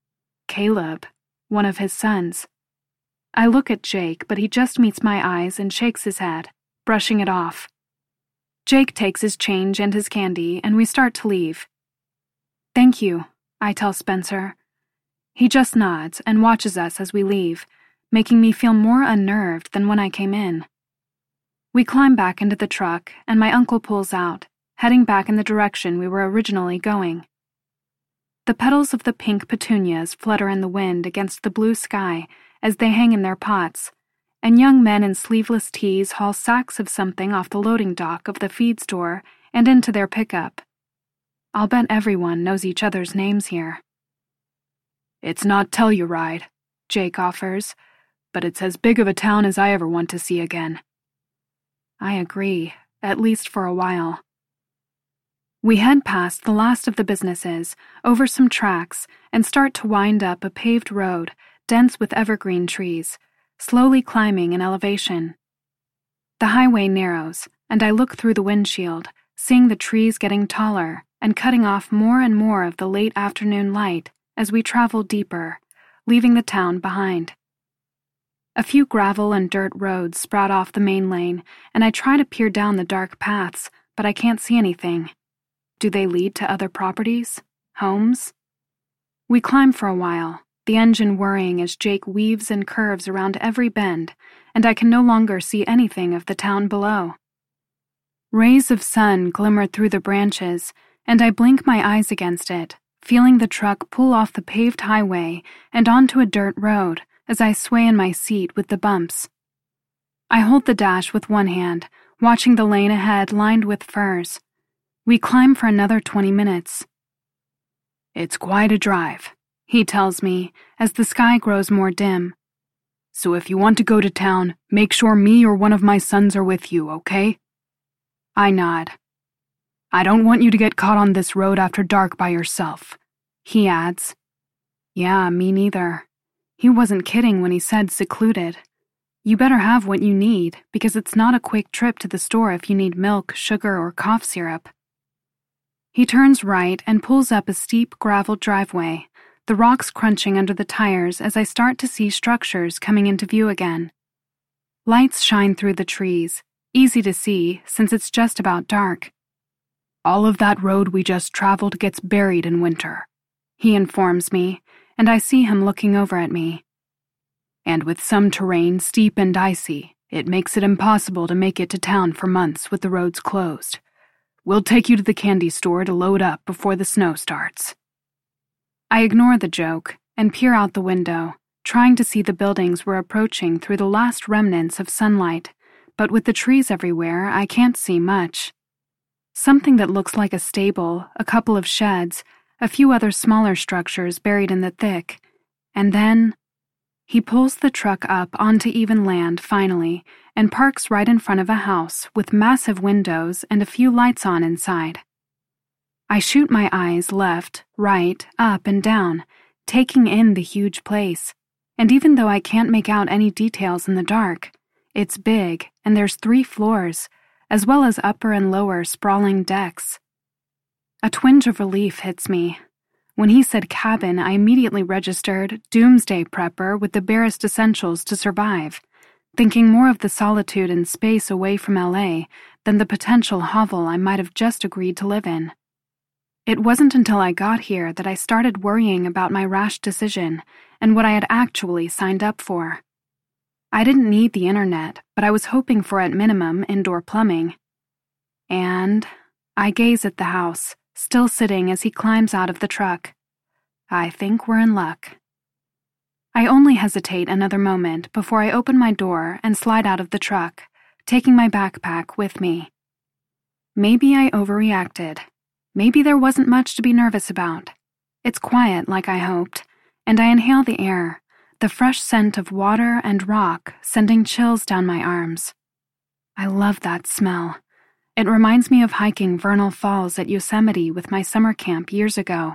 Caleb, one of his sons. I look at Jake, but he just meets my eyes and shakes his head, brushing it off. Jake takes his change and his candy, and we start to leave. "Thank you," I tell Spencer. He just nods and watches us as we leave, making me feel more unnerved than when I came in. We climb back into the truck, and my uncle pulls out, heading back in the direction we were originally going. The petals of the pink petunias flutter in the wind against the blue sky as they hang in their pots, and young men in sleeveless tees haul sacks of something off the loading dock of the feed store and into their pickup. I'll bet everyone knows each other's names here. "It's not Telluride," Jake offers, "but it's as big of a town as I ever want to see again." I agree, at least for a while. We head past the last of the businesses, over some tracks, and start to wind up a paved road, dense with evergreen trees, slowly climbing in elevation. The highway narrows, and I look through the windshield, seeing the trees getting taller and cutting off more and more of the late afternoon light as we travel deeper, leaving the town behind. A few gravel and dirt roads sprout off the main lane, and I try to peer down the dark paths, but I can't see anything. Do they lead to other properties? Homes? We climb for a while, the engine whirring as Jake weaves and curves around every bend, and I can no longer see anything of the town below. Rays of sun glimmer through the branches, and I blink my eyes against it, feeling the truck pull off the paved highway and onto a dirt road as I sway in my seat with the bumps. I hold the dash with one hand, watching the lane ahead lined with firs. We climb for another 20 minutes. "It's quite a drive," he tells me, as the sky grows more dim. "So if you want to go to town, make sure me or one of my sons are with you, okay?" I nod. "I don't want you to get caught on this road after dark by yourself," he adds. Yeah, me neither. He wasn't kidding when he said secluded. You better have what you need, because it's not a quick trip to the store if you need milk, sugar, or cough syrup. He turns right and pulls up a steep gravel driveway, the rocks crunching under the tires as I start to see structures coming into view again. Lights shine through the trees, easy to see since it's just about dark. All of that road we just traveled gets buried in winter, he informs me, and I see him looking over at me. And with some terrain steep and icy, it makes it impossible to make it to town for months with the roads closed. We'll take you to the candy store to load up before the snow starts. I ignore the joke and peer out the window, trying to see the buildings we're approaching through the last remnants of sunlight, but with the trees everywhere, I can't see much. Something that looks like a stable, a couple of sheds, a few other smaller structures buried in the thick, and then he pulls the truck up onto even land finally and parks right in front of a house with massive windows and a few lights on inside. I shoot my eyes left, right, up, and down, taking in the huge place, and even though I can't make out any details in the dark, it's big and there's 3 floors, as well as upper and lower sprawling decks. A twinge of relief hits me. When he said cabin, I immediately registered doomsday prepper with the barest essentials to survive, thinking more of the solitude and space away from LA than the potential hovel I might have just agreed to live in. It wasn't until I got here that I started worrying about my rash decision and what I had actually signed up for. I didn't need the internet, but I was hoping for at minimum indoor plumbing. And I gaze at the house, still sitting as he climbs out of the truck. I think we're in luck. I only hesitate another moment before I open my door and slide out of the truck, taking my backpack with me. Maybe I overreacted. Maybe there wasn't much to be nervous about. It's quiet like I hoped, and I inhale the air, the fresh scent of water and rock sending chills down my arms. I love that smell. It reminds me of hiking Vernal Falls at Yosemite with my summer camp years ago.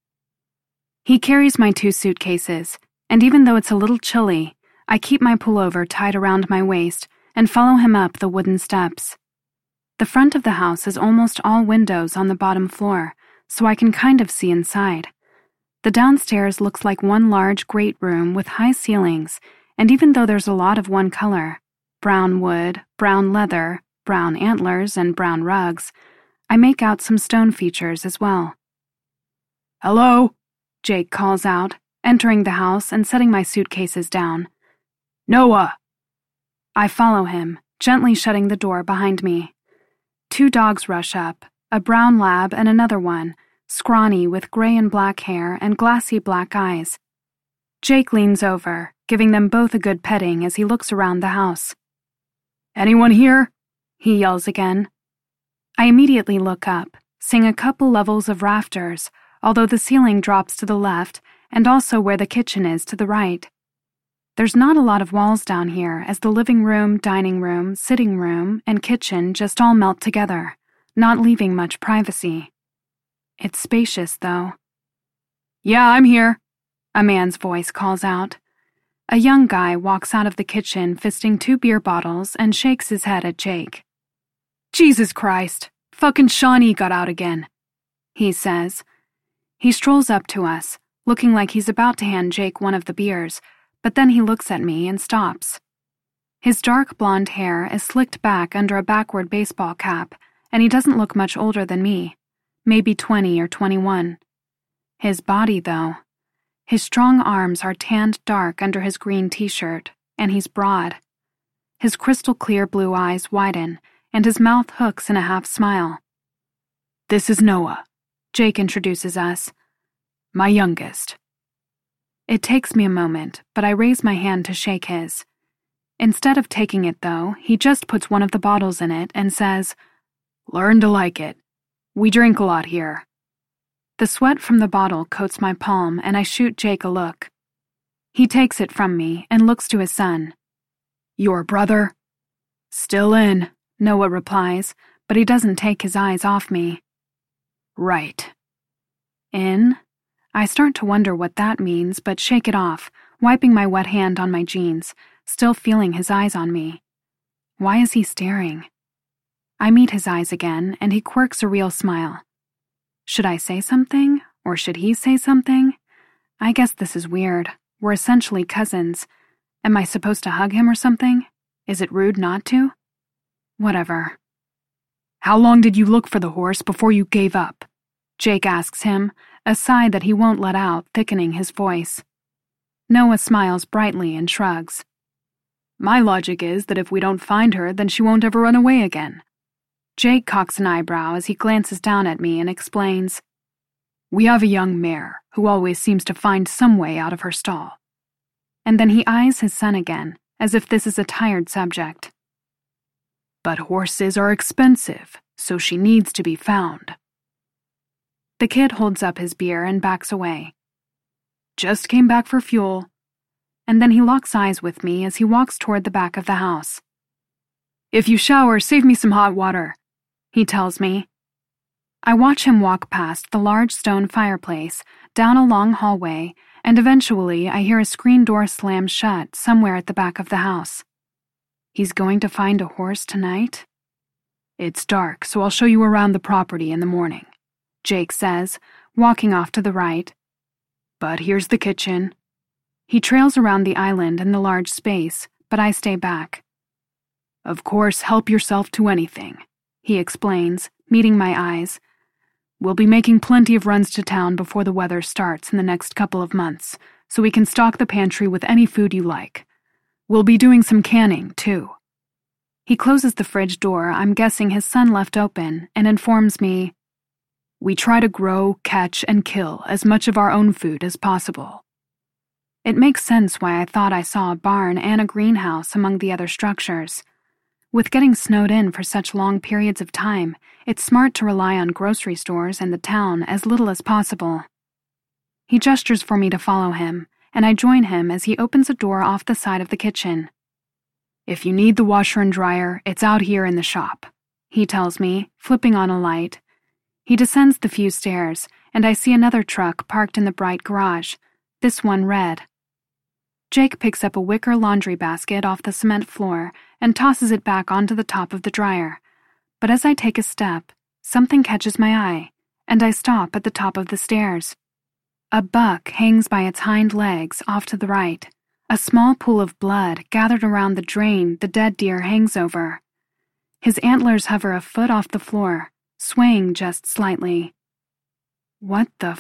He carries my 2 suitcases, and even though it's a little chilly, I keep my pullover tied around my waist and follow him up the wooden steps. The front of the house is almost all windows on the bottom floor, so I can kind of see inside. The downstairs looks like one large great room with high ceilings, and even though there's a lot of one color, brown wood, brown leather, brown antlers, and brown rugs, I make out some stone features as well. "Hello?" Jake calls out, entering the house and setting my suitcases down. "Noah!" I follow him, gently shutting the door behind me. 2 dogs rush up, a brown lab and another one, scrawny with gray and black hair and glassy black eyes. Jake leans over, giving them both a good petting as he looks around the house. "Anyone here?" he yells again. I immediately look up, seeing a couple levels of rafters, although the ceiling drops to the left and also where the kitchen is to the right. There's not a lot of walls down here as the living room, dining room, sitting room, and kitchen just all melt together, not leaving much privacy. It's spacious, though. "Yeah, I'm here," a man's voice calls out. A young guy walks out of the kitchen fisting 2 beer bottles and shakes his head at Jake. "Jesus Christ, fucking Shawnee got out again," he says. He strolls up to us, looking like he's about to hand Jake one of the beers, but then he looks at me and stops. His dark blonde hair is slicked back under a backward baseball cap, and he doesn't look much older than me, maybe 20 or 21. His body, though. His strong arms are tanned dark under his green t-shirt, and he's broad. His crystal clear blue eyes widen, and his mouth hooks in a half smile. "This is Noah," Jake introduces us. "My youngest." It takes me a moment, but I raise my hand to shake his. Instead of taking it, though, he just puts one of the bottles in it and says, "Learn to like it. We drink a lot here." The sweat from the bottle coats my palm, and I shoot Jake a look. He takes it from me and looks to his son. "Your brother?" "Still in," Noah replies, but he doesn't take his eyes off me. "Right." "In?" I start to wonder what that means, but shake it off, wiping my wet hand on my jeans, still feeling his eyes on me. Why is he staring? I meet his eyes again, and he quirks a real smile. Should I say something, or should he say something? I guess this is weird. We're essentially cousins. Am I supposed to hug him or something? Is it rude not to? Whatever. How long did you look for the horse before you gave up? Jake asks him, a sigh that he won't let out thickening his voice. Noah smiles brightly and shrugs. My logic is that if we don't find her, then she won't ever run away again. Jake cocks an eyebrow as he glances down at me and explains, We have a young mare who always seems to find some way out of her stall. And then he eyes his son again, as if this is a tired subject. But horses are expensive, so she needs to be found. The kid holds up his beer and backs away. Just came back for fuel. And then he locks eyes with me as he walks toward the back of the house. If you shower, save me some hot water, he tells me. I watch him walk past the large stone fireplace, down a long hallway, and eventually I hear a screen door slam shut somewhere at the back of the house. He's going to find a horse tonight? It's dark, so I'll show you around the property in the morning, Jake says, walking off to the right. But here's the kitchen. He trails around the island and the large space, but I stay back. Of course, help yourself to anything, he explains, meeting my eyes. We'll be making plenty of runs to town before the weather starts in the next couple of months, so we can stock the pantry with any food you like. We'll be doing some canning, too. He closes the fridge door I'm guessing his son left open and informs me, We try to grow, catch, and kill as much of our own food as possible. It makes sense why I thought I saw a barn and a greenhouse among the other structures. With getting snowed in for such long periods of time, it's smart to rely on grocery stores and the town as little as possible. He gestures for me to follow him, and I join him as he opens a door off the side of the kitchen. If you need the washer and dryer, it's out here in the shop, he tells me, flipping on a light. He descends the few stairs, and I see another truck parked in the bright garage, this one red. Jake picks up a wicker laundry basket off the cement floor and tosses it back onto the top of the dryer. But as I take a step, something catches my eye, and I stop at the top of the stairs. A buck hangs by its hind legs off to the right, a small pool of blood gathered around the drain the dead deer hangs over. His antlers hover a foot off the floor, swaying just slightly. What the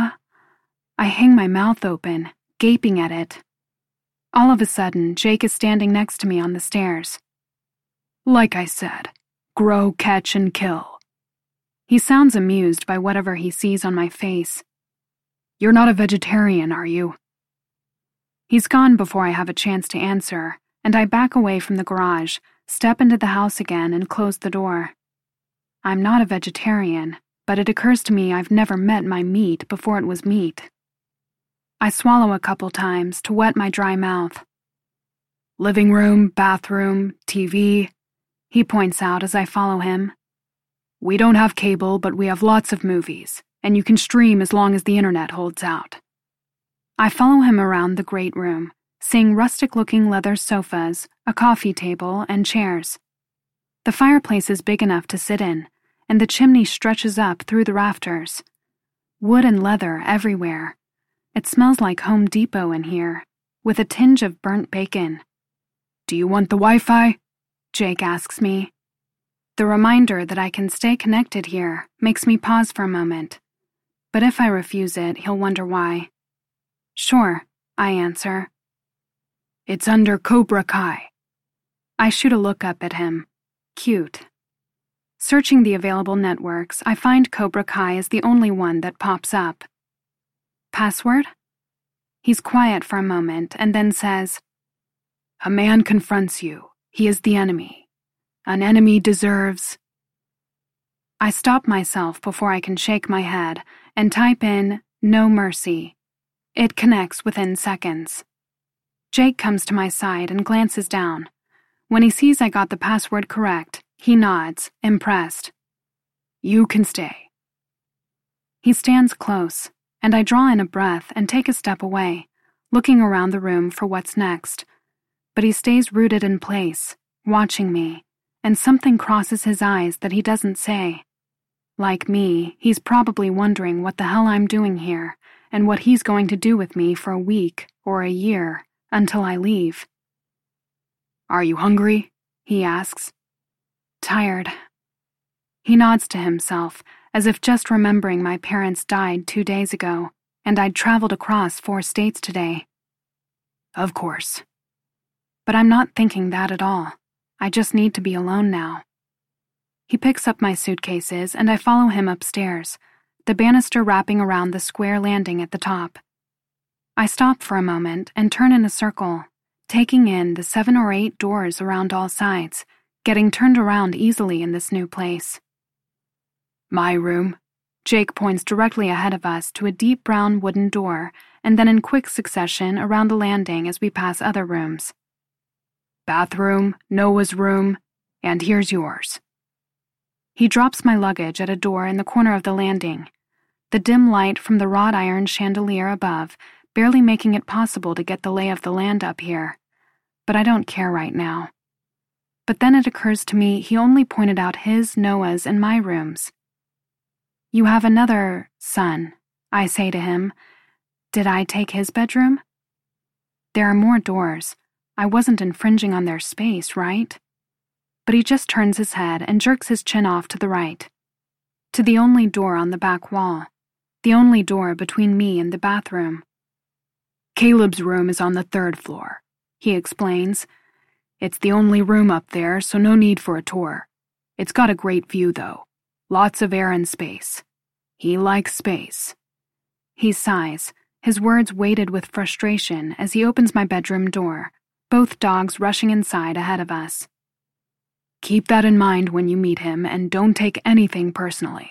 I hang my mouth open, gaping at it. All of a sudden, Jake is standing next to me on the stairs. Like I said, grow, catch, and kill. He sounds amused by whatever he sees on my face. You're not a vegetarian, are you? He's gone before I have a chance to answer, and I back away from the garage, step into the house again, and close the door. I'm not a vegetarian, but it occurs to me I've never met my meat before it was meat. I swallow a couple times to wet my dry mouth. Living room, bathroom, TV, he points out as I follow him. We don't have cable, but we have lots of movies, and you can stream as long as the internet holds out. I follow him around the great room, seeing rustic-looking leather sofas, a coffee table, and chairs. The fireplace is big enough to sit in, and the chimney stretches up through the rafters. Wood and leather everywhere. It smells like Home Depot in here, with a tinge of burnt bacon. Do you want the Wi-Fi? Jake asks me. The reminder that I can stay connected here makes me pause for a moment. But if I refuse it, he'll wonder why. Sure, I answer. It's under Cobra Kai. I shoot a look up at him. Cute. Searching the available networks, I find Cobra Kai is the only one that pops up. Password? He's quiet for a moment and then says, A man confronts you. He is the enemy. An enemy deserves... I stop myself before I can shake my head and type in No Mercy. It connects within seconds. Jake comes to my side and glances down. When he sees I got the password correct, he nods, impressed. You can stay. He stands close, and I draw in a breath and take a step away, looking around the room for what's next. But he stays rooted in place, watching me, and something crosses his eyes that he doesn't say. Like me, he's probably wondering what the hell I'm doing here, and what he's going to do with me for a week or a year until I leave. Are you hungry? He asks. Tired. He nods to himself, as if just remembering my parents died 2 days ago, and I'd traveled across 4 states today. Of course. But I'm not thinking that at all. I just need to be alone now. He picks up my suitcases, and I follow him upstairs, the banister wrapping around the square landing at the top. I stop for a moment and turn in a circle, taking in the 7 or 8 doors around all sides, getting turned around easily in this new place. My room. Jake points directly ahead of us to a deep brown wooden door, and then in quick succession around the landing as we pass other rooms. Bathroom, Noah's room, and here's yours. He drops my luggage at a door in the corner of the landing, the dim light from the wrought iron chandelier above barely making it possible to get the lay of the land up here. But I don't care right now. But then it occurs to me he only pointed out his, Noah's, and my rooms. You have another son, I say to him. Did I take his bedroom? There are more doors. I wasn't infringing on their space, right? But he just turns his head and jerks his chin off to the right, to the only door on the back wall, the only door between me and the bathroom. Caleb's room is on the 3rd floor, he explains. It's the only room up there, so no need for a tour. It's got a great view, though. Lots of air and space. He likes space. He sighs, his words weighted with frustration as he opens my bedroom door, both dogs rushing inside ahead of us. Keep that in mind when you meet him, and don't take anything personally.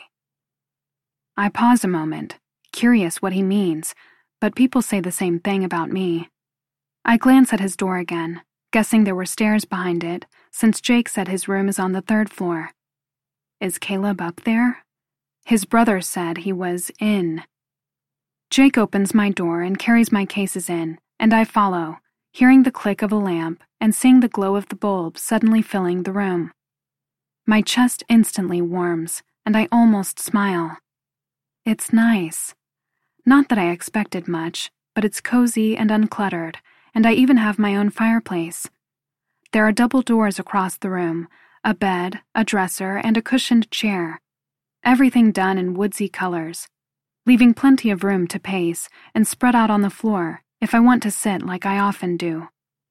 I pause a moment, curious what he means, but people say the same thing about me. I glance at his door again, guessing there were stairs behind it, since Jake said his room is on the 3rd floor. Is Caleb up there? His brother said he was in. Jake opens my door and carries my cases in, and I follow, hearing the click of a lamp and seeing the glow of the bulb suddenly filling the room. My chest instantly warms, and I almost smile. It's nice. Not that I expected much, but it's cozy and uncluttered, and I even have my own fireplace. There are double doors across the room, a bed, a dresser, and a cushioned chair. Everything done in woodsy colors, leaving plenty of room to pace and spread out on the floor if I want to sit like I often do.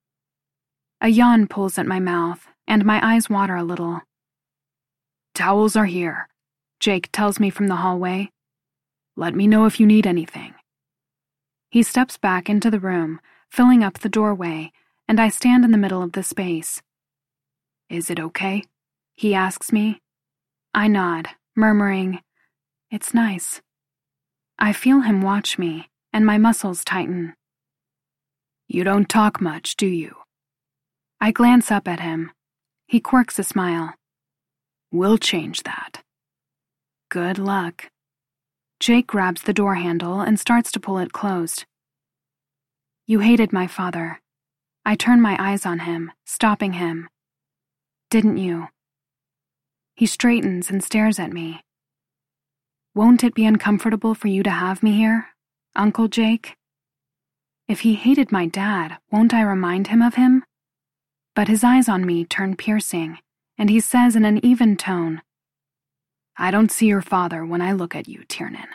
A yawn pulls at my mouth, and my eyes water a little. Towels are here, Jake tells me from the hallway. Let me know if you need anything. He steps back into the room, filling up the doorway, and I stand in the middle of the space. Is it okay? He asks me. I nod, murmuring, "It's nice." I feel him watch me, and my muscles tighten. You don't talk much, do you? I glance up at him. He quirks a smile. We'll change that. Good luck. Jake grabs the door handle and starts to pull it closed. You hated my father. I turn my eyes on him, stopping him. Didn't you? He straightens and stares at me. Won't it be uncomfortable for you to have me here, Uncle Jake? If he hated my dad, won't I remind him of him? But his eyes on me turn piercing, and he says in an even tone, I don't see your father when I look at you, Tiernan.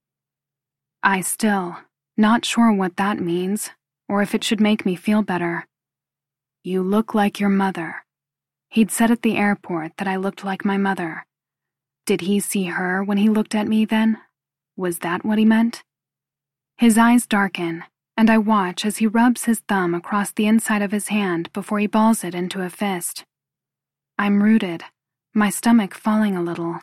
I still, not sure what that means, or if it should make me feel better. You look like your mother. He'd said at the airport that I looked like my mother. Did he see her when he looked at me then? Was that what he meant? His eyes darken, and I watch as he rubs his thumb across the inside of his hand before he balls it into a fist. I'm rooted, my stomach falling a little.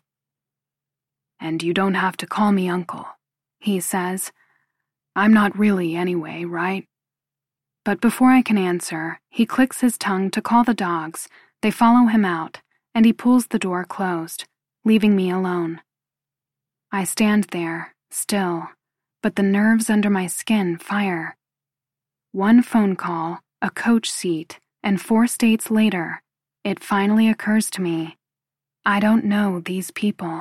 And you don't have to call me uncle, he says. I'm not really anyway, right? But before I can answer, he clicks his tongue to call the dogs. They follow him out, and he pulls the door closed, leaving me alone. I stand there, still, but the nerves under my skin fire. One phone call, a coach seat, and 4 states later, it finally occurs to me. I don't know these people.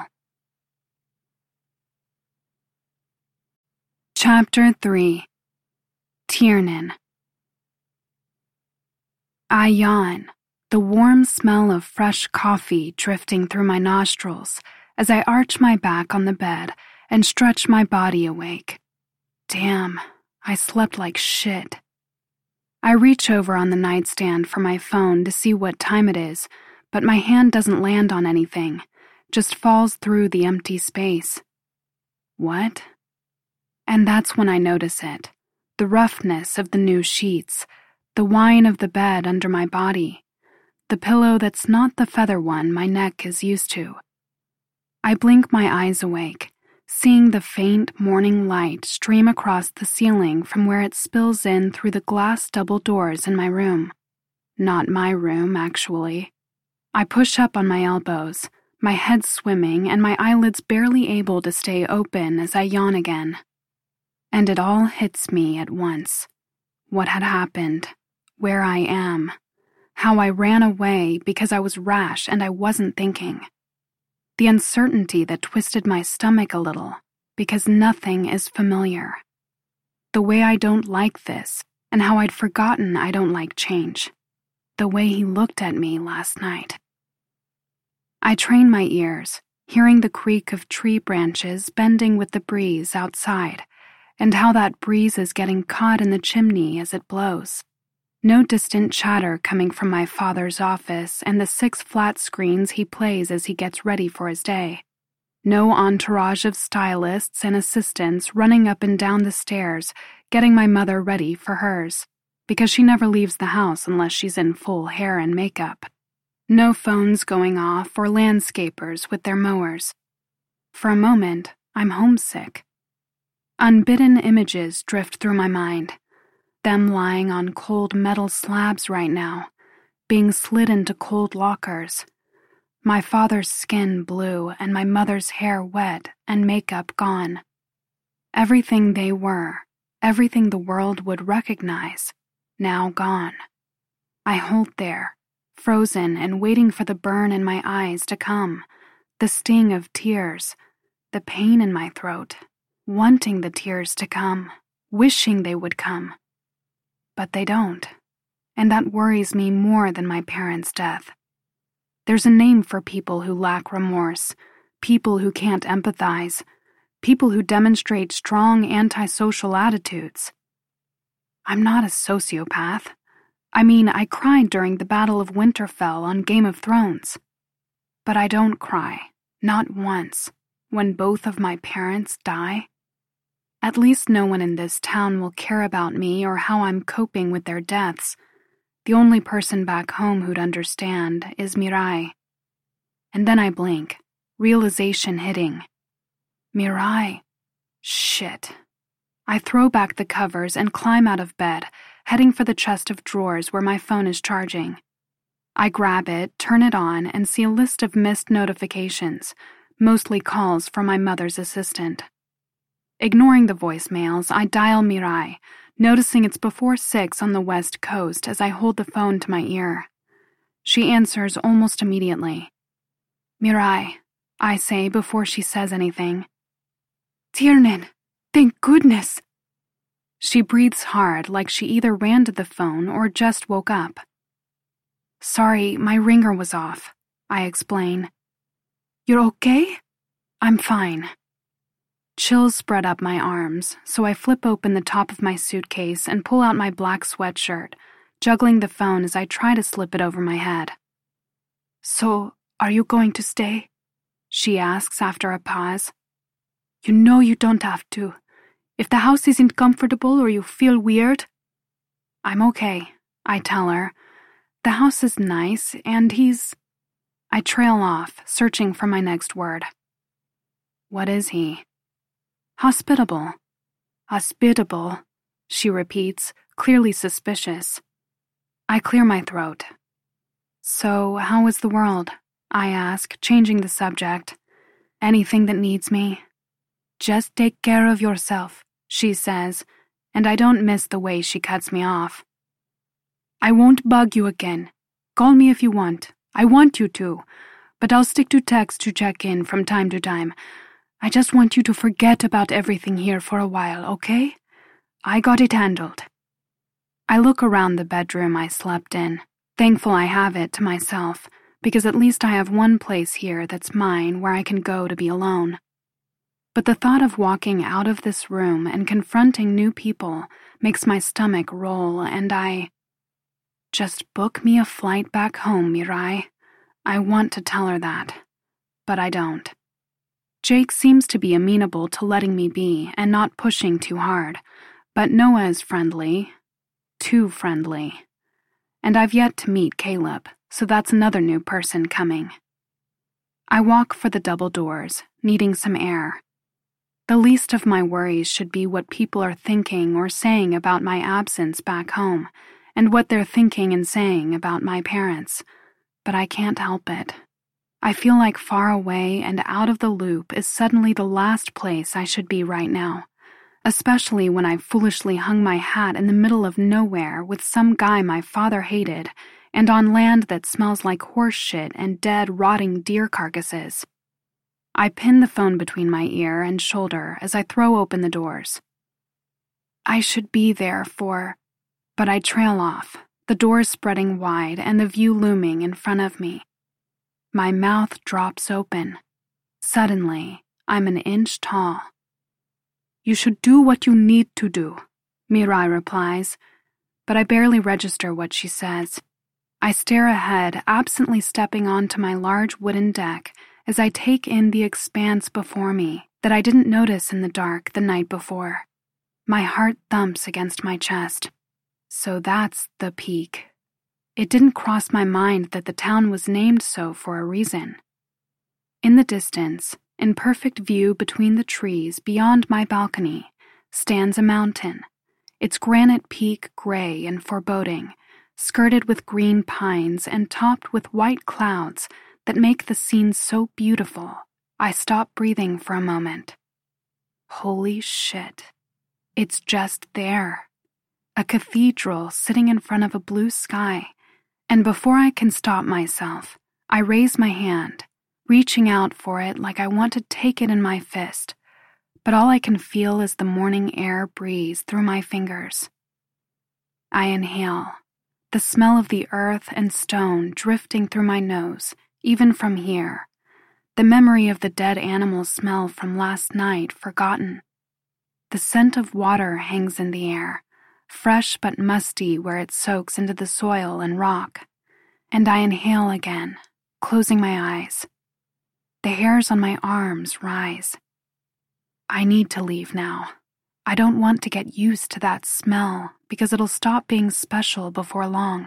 Chapter 3. Tiernan. I yawn, the warm smell of fresh coffee drifting through my nostrils as I arch my back on the bed and stretch my body awake. Damn, I slept like shit. I reach over on the nightstand for my phone to see what time it is, but my hand doesn't land on anything, just falls through the empty space. What? And that's when I notice it. The roughness of the new sheets, the whine of the bed under my body, the pillow that's not the feather one my neck is used to. I blink my eyes awake, seeing the faint morning light stream across the ceiling from where it spills in through the glass double doors in my room. Not my room, actually. I push up on my elbows, my head swimming and my eyelids barely able to stay open as I yawn again. And it all hits me at once. What had happened, where I am, how I ran away because I was rash and I wasn't thinking. The uncertainty that twisted my stomach a little because nothing is familiar. The way I don't like this and how I'd forgotten I don't like change. The way he looked at me last night. I train my ears, hearing the creak of tree branches bending with the breeze outside, and how that breeze is getting caught in the chimney as it blows. No distant chatter coming from my father's office and the 6 flat screens he plays as he gets ready for his day. No entourage of stylists and assistants running up and down the stairs, getting my mother ready for hers, because she never leaves the house unless she's in full hair and makeup. No phones going off or landscapers with their mowers. For a moment, I'm homesick. Unbidden images drift through my mind. Them lying on cold metal slabs right now, being slid into cold lockers. My father's skin blue and my mother's hair wet and makeup gone. Everything they were, everything the world would recognize, now gone. I hold there, frozen and waiting for the burn in my eyes to come, the sting of tears, the pain in my throat, wanting the tears to come, wishing they would come. But they don't, and that worries me more than my parents' death. There's a name for people who lack remorse, people who can't empathize, people who demonstrate strong antisocial attitudes. I'm not a sociopath. I mean, I cried during the Battle of Winterfell on Game of Thrones. But I don't cry, not once, when both of my parents die. At least no one in this town will care about me or how I'm coping with their deaths. The only person back home who'd understand is Mirai. And then I blink, realization hitting. Mirai. Shit. I throw back the covers and climb out of bed, heading for the chest of drawers where my phone is charging. I grab it, turn it on, and see a list of missed notifications, mostly calls from my mother's assistant. Ignoring the voicemails, I dial Mirai, noticing it's before 6 on the West Coast as I hold the phone to my ear. She answers almost immediately. Mirai, I say before she says anything. Tiernan, thank goodness. She breathes hard like she either ran to the phone or just woke up. Sorry, my ringer was off, I explain. You're okay? I'm fine. Chills spread up my arms, so I flip open the top of my suitcase and pull out my black sweatshirt, juggling the phone as I try to slip it over my head. So, are you going to stay? She asks after a pause. You know you don't have to. If the house isn't comfortable or you feel weird. I'm okay, I tell her. The house is nice, and he's... I trail off, searching for my next word. What is he? Hospitable. Hospitable, she repeats, clearly suspicious. I clear my throat. So, how is the world? I ask, changing the subject. Anything that needs me? Just take care of yourself, she says, and I don't miss the way she cuts me off. I won't bug you again. Call me if you want. I want you to, but I'll stick to text to check in from time to time. I just want you to forget about everything here for a while, okay? I got it handled. I look around the bedroom I slept in. Thankful I have it to myself, because at least I have one place here that's mine where I can go to be alone. But the thought of walking out of this room and confronting new people makes my stomach roll, and I... Just book me a flight back home, Mirai. I want to tell her that, but I don't. Jake seems to be amenable to letting me be and not pushing too hard, but Noah is friendly. Too friendly. And I've yet to meet Caleb, so that's another new person coming. I walk for the double doors, needing some air. The least of my worries should be what people are thinking or saying about my absence back home, and what they're thinking and saying about my parents, but I can't help it. I feel like far away and out of the loop is suddenly the last place I should be right now, especially when I foolishly hung my hat in the middle of nowhere with some guy my father hated and on land that smells like horse shit and dead, rotting deer carcasses. I pin the phone between my ear and shoulder as I throw open the doors. I should be there for... But I trail off, the doors spreading wide and the view looming in front of me. My mouth drops open. Suddenly, I'm an inch tall. You should do what you need to do, Mirai replies, but I barely register what she says. I stare ahead, absently stepping onto my large wooden deck as I take in the expanse before me that I didn't notice in the dark the night before. My heart thumps against my chest. So that's the peak. It didn't cross my mind that the town was named so for a reason. In the distance, in perfect view between the trees beyond my balcony, stands a mountain, its granite peak gray and foreboding, skirted with green pines and topped with white clouds that make the scene so beautiful, I stop breathing for a moment. Holy shit. It's just there. A cathedral sitting in front of a blue sky, and before I can stop myself, I raise my hand, reaching out for it like I want to take it in my fist, but all I can feel is the morning air breeze through my fingers. I inhale, the smell of the earth and stone drifting through my nose, even from here, the memory of the dead animal smell from last night forgotten. The scent of water hangs in the air, fresh but musty where it soaks into the soil and rock, and I inhale again, closing my eyes. The hairs on my arms rise. I need to leave now. I don't want to get used to that smell because it'll stop being special before long.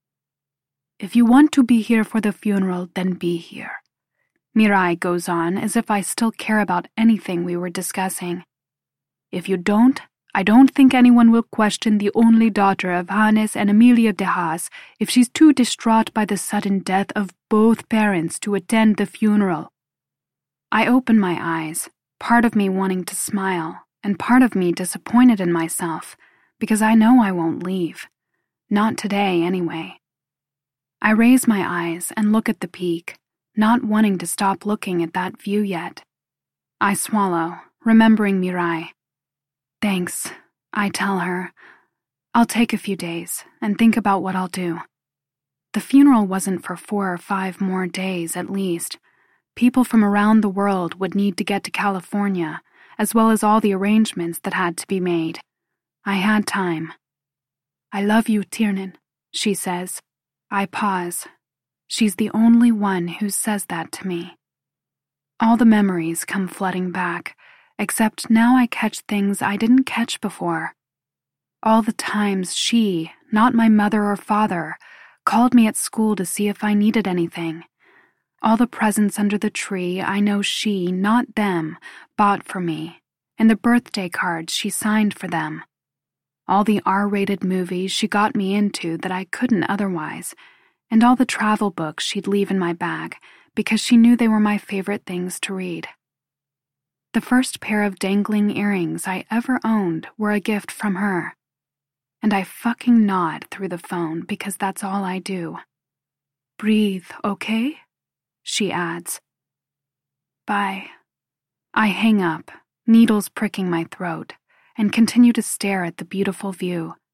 If you want to be here for the funeral, then be here. Mirai goes on as if I still care about anything we were discussing. If you don't, I don't think anyone will question the only daughter of Hannes and Amelia de Haas if she's too distraught by the sudden death of both parents to attend the funeral. I open my eyes, part of me wanting to smile, and part of me disappointed in myself, because I know I won't leave. Not today, anyway. I raise my eyes and look at the peak, not wanting to stop looking at that view yet. I swallow, remembering Mirai. Thanks, I tell her. I'll take a few days and think about what I'll do. The funeral wasn't for 4 or 5 more days at least. People from around the world would need to get to California, as well as all the arrangements that had to be made. I had time. I love you, Tiernan, she says. I pause. She's the only one who says that to me. All the memories come flooding back, except now I catch things I didn't catch before. All the times she, not my mother or father, called me at school to see if I needed anything. All the presents under the tree I know she, not them, bought for me, and the birthday cards she signed for them. All the R-rated movies she got me into that I couldn't otherwise, and all the travel books she'd leave in my bag because she knew they were my favorite things to read. The first pair of dangling earrings I ever owned were a gift from her, and I fucking nod through the phone because that's all I do. Breathe, okay? She adds. Bye. I hang up, needles pricking my throat, and continue to stare at the beautiful view.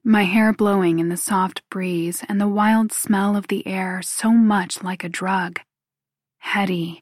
my hair blowing in the soft breeze and the wild smell of the air so much like a drug. Heady.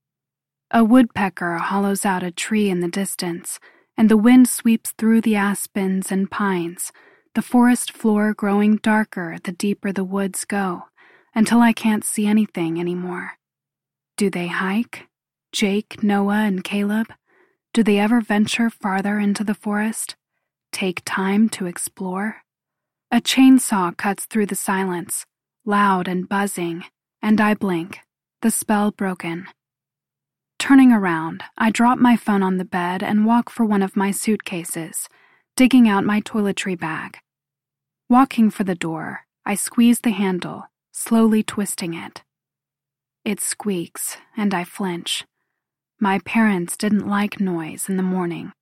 A woodpecker hollows out a tree in the distance, and the wind sweeps through the aspens and pines, the forest floor growing darker the deeper the woods go, until I can't see anything anymore. Do they hike? Jake, Noah, and Caleb? Do they ever venture farther into the forest? Take time to explore? A chainsaw cuts through the silence, loud and buzzing, and I blink, the spell broken. Turning around, I drop my phone on the bed and walk for one of my suitcases, digging out my toiletry bag. Walking for the door, I squeeze the handle, slowly twisting it. It squeaks, and I flinch. My parents didn't like noise in the morning.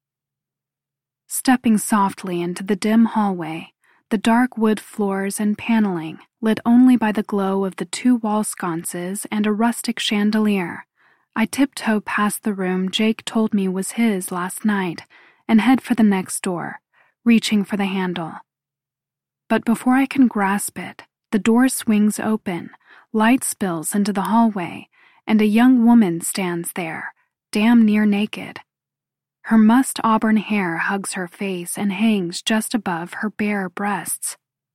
Stepping softly into the dim hallway, the dark wood floors and paneling lit only by the glow of the 2 wall sconces and a rustic chandelier, I tiptoe past the room Jake told me was his last night and head for the next door, reaching for the handle. But before I can grasp it, the door swings open, light spills into the hallway, and a young woman stands there, damn near naked. Her mussed auburn hair hugs her face and hangs just above her bare breasts.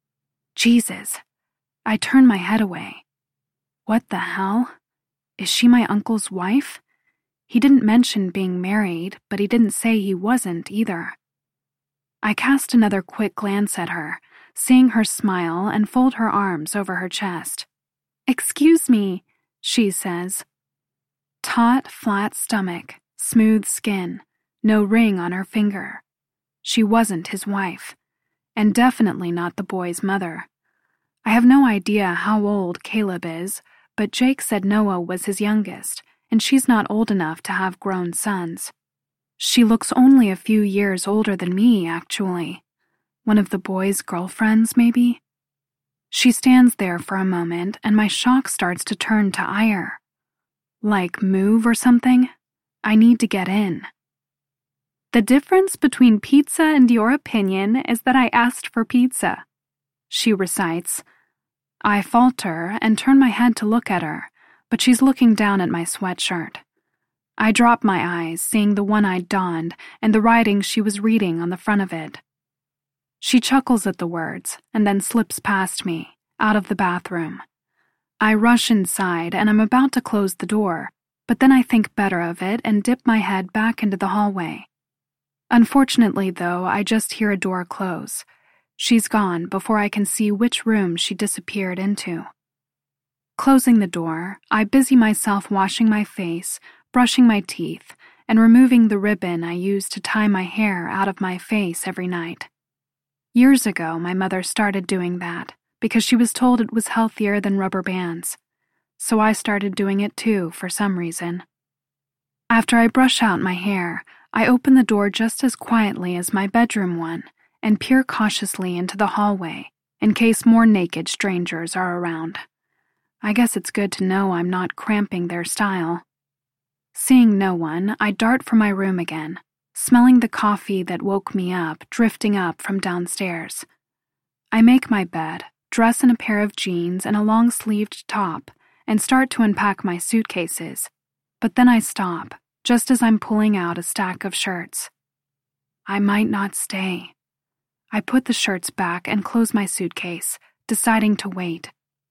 Jesus! I turn my head away. What the hell? Is she my uncle's wife? He didn't mention being married, but he didn't say he wasn't either. I cast another quick glance at her, seeing her smile and fold her arms over her chest. "Excuse me," she says. Taut, flat stomach, smooth skin, no ring on her finger. She wasn't his wife, and definitely not the boy's mother. I have no idea how old Caleb is, but Jake said Noah was his youngest, and she's not old enough to have grown sons. She looks only a few years older than me, actually. One of the boy's girlfriends, maybe? She stands there for a moment, and my shock starts to turn to ire. Like, move or something? I need to get in. "The difference between pizza and your opinion is that I asked for pizza," she recites. I falter and turn my head to look at her, but she's looking down at my sweatshirt. I drop my eyes, seeing the one I'd donned and the writing she was reading on the front of it. She chuckles at the words and then slips past me, out of the bathroom. I rush inside and I'm about to close the door, but then I think better of it and dip my head back into the hallway. Unfortunately, though, I just hear a door close. She's gone before I can see which room she disappeared into. Closing the door, I busy myself washing my face, brushing my teeth, and removing the ribbon I use to tie my hair out of my face every night. Years ago, my mother started doing that because she was told it was healthier than rubber bands. So I started doing it too, for some reason. After I brush out my hair, I open the door just as quietly as my bedroom one and peer cautiously into the hallway in case more naked strangers are around. I guess it's good to know I'm not cramping their style. Seeing no one, I dart for my room again, smelling the coffee that woke me up drifting up from downstairs. I make my bed, dress in a pair of jeans and a long-sleeved top, and start to unpack my suitcases, but then I stop, just as I'm pulling out a stack of shirts. I might not stay. I put the shirts back and close my suitcase, deciding to wait.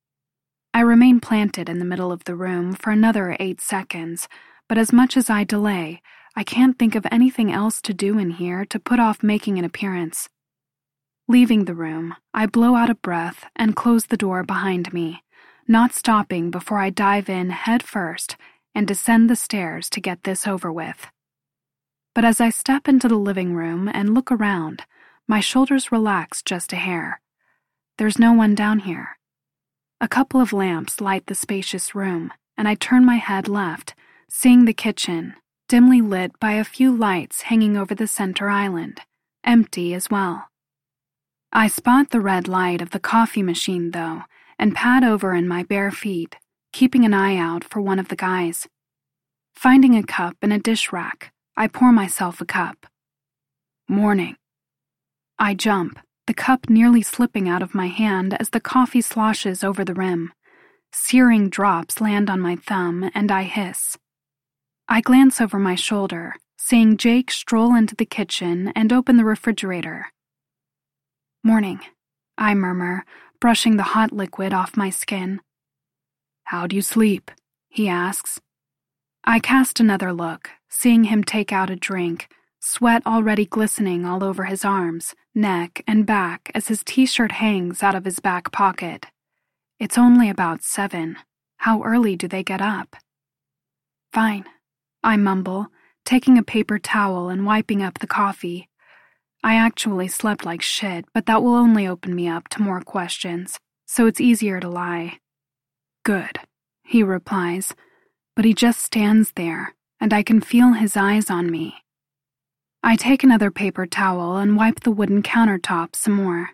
I remain planted in the middle of the room for another 8 seconds, but as much as I delay, I can't think of anything else to do in here to put off making an appearance. Leaving the room, I blow out a breath and close the door behind me, not stopping before I dive in head first and descend the stairs to get this over with. But as I step into the living room and look around, my shoulders relax just a hair. There's no one down here. A couple of lamps light the spacious room, and I turn my head left, seeing the kitchen, dimly lit by a few lights hanging over the center island, empty as well. I spot the red light of the coffee machine, though, and pad over in my bare feet, keeping an eye out for one of the guys. Finding a cup in a dish rack, I pour myself a cup. Morning. I jump, the cup nearly slipping out of my hand as the coffee sloshes over the rim. Searing drops land on my thumb, and I hiss. I glance over my shoulder, seeing Jake stroll into the kitchen and open the refrigerator. "Morning," I murmur, brushing the hot liquid off my skin. "How'd you sleep?" he asks. I cast another look, seeing him take out a drink, sweat already glistening all over his arms, neck, and back as his t-shirt hangs out of his back pocket. It's only about 7. How early do they get up? "Fine," I mumble, taking a paper towel and wiping up the coffee. I actually slept like shit, but that will only open me up to more questions, so it's easier to lie. "Good," he replies, but he just stands there, and I can feel his eyes on me. I take another paper towel and wipe the wooden countertop some more.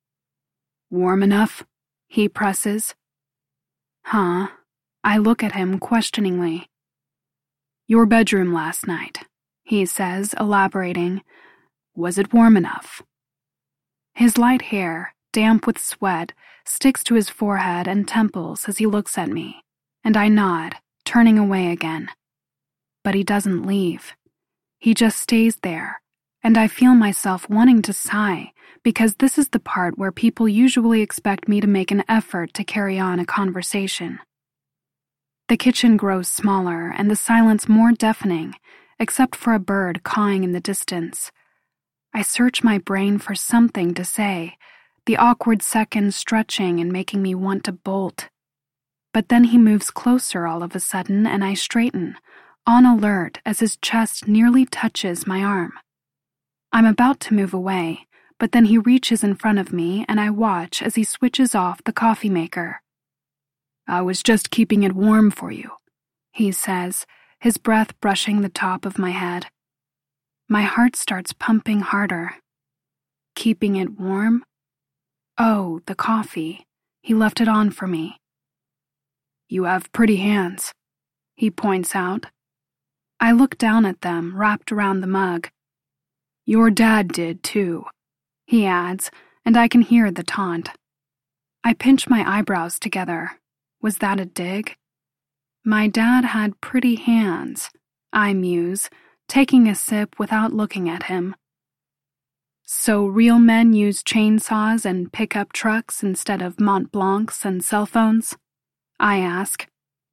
"Warm enough?" he presses. "Huh?" I look at him questioningly. "Your bedroom last night," he says, elaborating. "Was it warm enough?" His light hair, damp with sweat, sticks to his forehead and temples as he looks at me, and I nod, turning away again. But he doesn't leave. He just stays there, and I feel myself wanting to sigh because this is the part where people usually expect me to make an effort to carry on a conversation. The kitchen grows smaller and the silence more deafening, except for a bird cawing in the distance. I search my brain for something to say, the awkward seconds stretching and making me want to bolt. But then he moves closer all of a sudden and I straighten, on alert as his chest nearly touches my arm. I'm about to move away, but then he reaches in front of me and I watch as he switches off the coffee maker. "I was just keeping it warm for you," he says, his breath brushing the top of my head. My heart starts pumping harder. Keeping it warm? Oh, the coffee. He left it on for me. "You have pretty hands," he points out. I look down at them, wrapped around the mug. "Your dad did, too," he adds, and I can hear the taunt. I pinch my eyebrows together. Was that a dig? My dad had pretty hands, I muse, taking a sip without looking at him. So real men use chainsaws and pickup trucks instead of Mont Blancs and cell phones? I ask.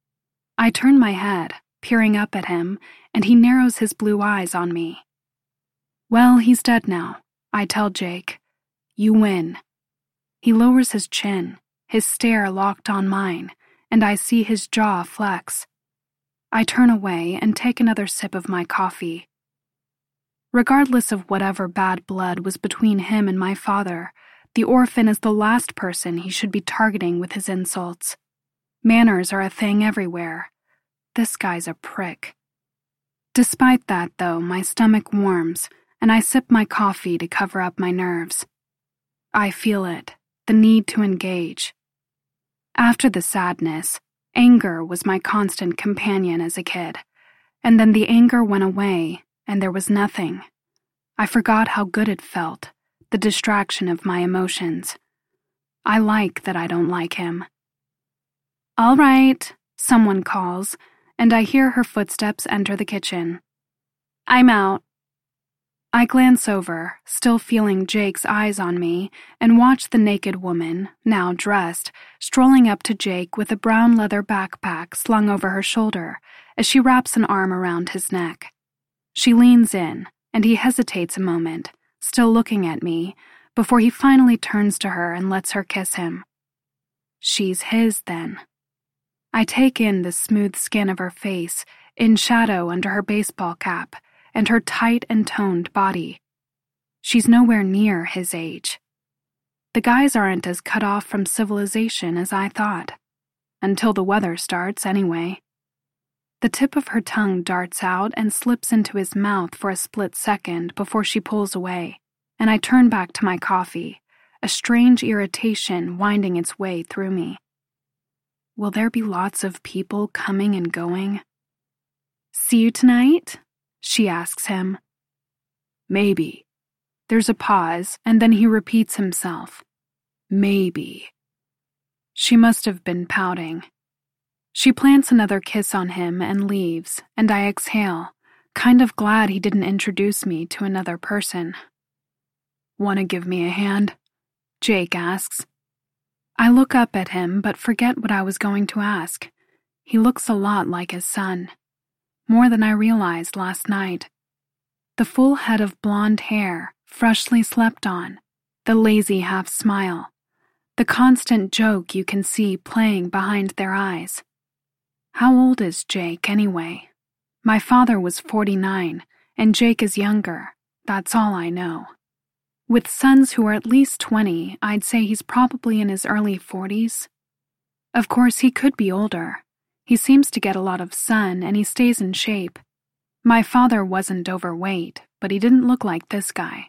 I turn my head, peering up at him, and he narrows his blue eyes on me. "Well, he's dead now," I tell Jake. "You win." He lowers his chin, his stare locked on mine, and I see his jaw flex. I turn away and take another sip of my coffee. Regardless of whatever bad blood was between him and my father, the orphan is the last person he should be targeting with his insults. Manners are a thing everywhere. This guy's a prick. Despite that, though, my stomach warms, and I sip my coffee to cover up my nerves. I feel it, the need to engage. After the sadness, anger was my constant companion as a kid, and then the anger went away, and there was nothing. I forgot how good it felt, the distraction of my emotions. I like that I don't like him. "All right," someone calls, and I hear her footsteps enter the kitchen. "I'm out." I glance over, still feeling Jake's eyes on me, and watch the naked woman, now dressed, strolling up to Jake with a brown leather backpack slung over her shoulder as she wraps an arm around his neck. She leans in, and he hesitates a moment, still looking at me, before he finally turns to her and lets her kiss him. She's his, then. I take in the smooth skin of her face, in shadow under her baseball cap, and her tight and toned body. She's nowhere near his age. The guys aren't as cut off from civilization as I thought. Until the weather starts, anyway. The tip of her tongue darts out and slips into his mouth for a split second before she pulls away, and I turn back to my coffee, a strange irritation winding its way through me. Will there be lots of people coming and going? "See you tonight?" she asks him. "Maybe. There's a pause, and then he repeats himself. Maybe. She must have been pouting. She plants another kiss on him and leaves, and I exhale, kind of glad he didn't introduce me to another person. "Want to give me a hand?" Jake asks. I look up at him but forget what I was going to ask. He looks a lot like his son. More than I realized last night. The full head of blonde hair, freshly slept on, the lazy half smile, the constant joke you can see playing behind their eyes. How old is Jake, anyway? My father was 49, and Jake is younger. That's all I know. With sons who are at least 20, I'd say he's probably in his early 40s. Of course, he could be older. He seems to get a lot of sun, and he stays in shape. My father wasn't overweight, but he didn't look like this guy.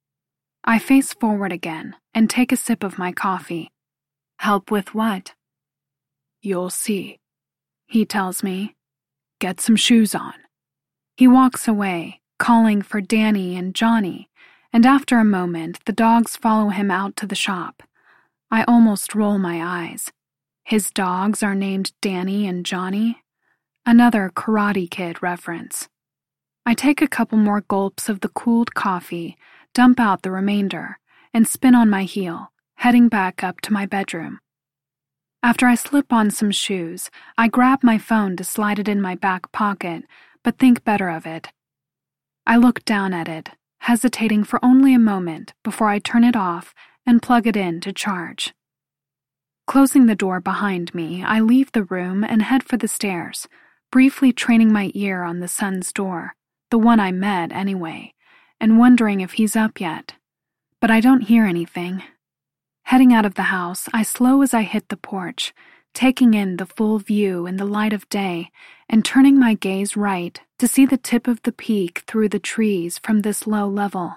I face forward again and take a sip of my coffee. "Help with what?" "You'll see," he tells me. "Get some shoes on." He walks away, calling for Danny and Johnny, and after a moment, the dogs follow him out to the shop. I almost roll my eyes. His dogs are named Danny and Johnny? Another Karate Kid reference. I take a couple more gulps of the cooled coffee, dump out the remainder, and spin on my heel, heading back up to my bedroom. After I slip on some shoes, I grab my phone to slide it in my back pocket, but think better of it. I look down at it, hesitating for only a moment before I turn it off and plug it in to charge. Closing the door behind me, I leave the room and head for the stairs, briefly training my ear on the son's door, the one I met anyway, and wondering if he's up yet. But I don't hear anything. Heading out of the house, I slow as I hit the porch, taking in the full view in the light of day and turning my gaze right to see the tip of the peak through the trees from this low level.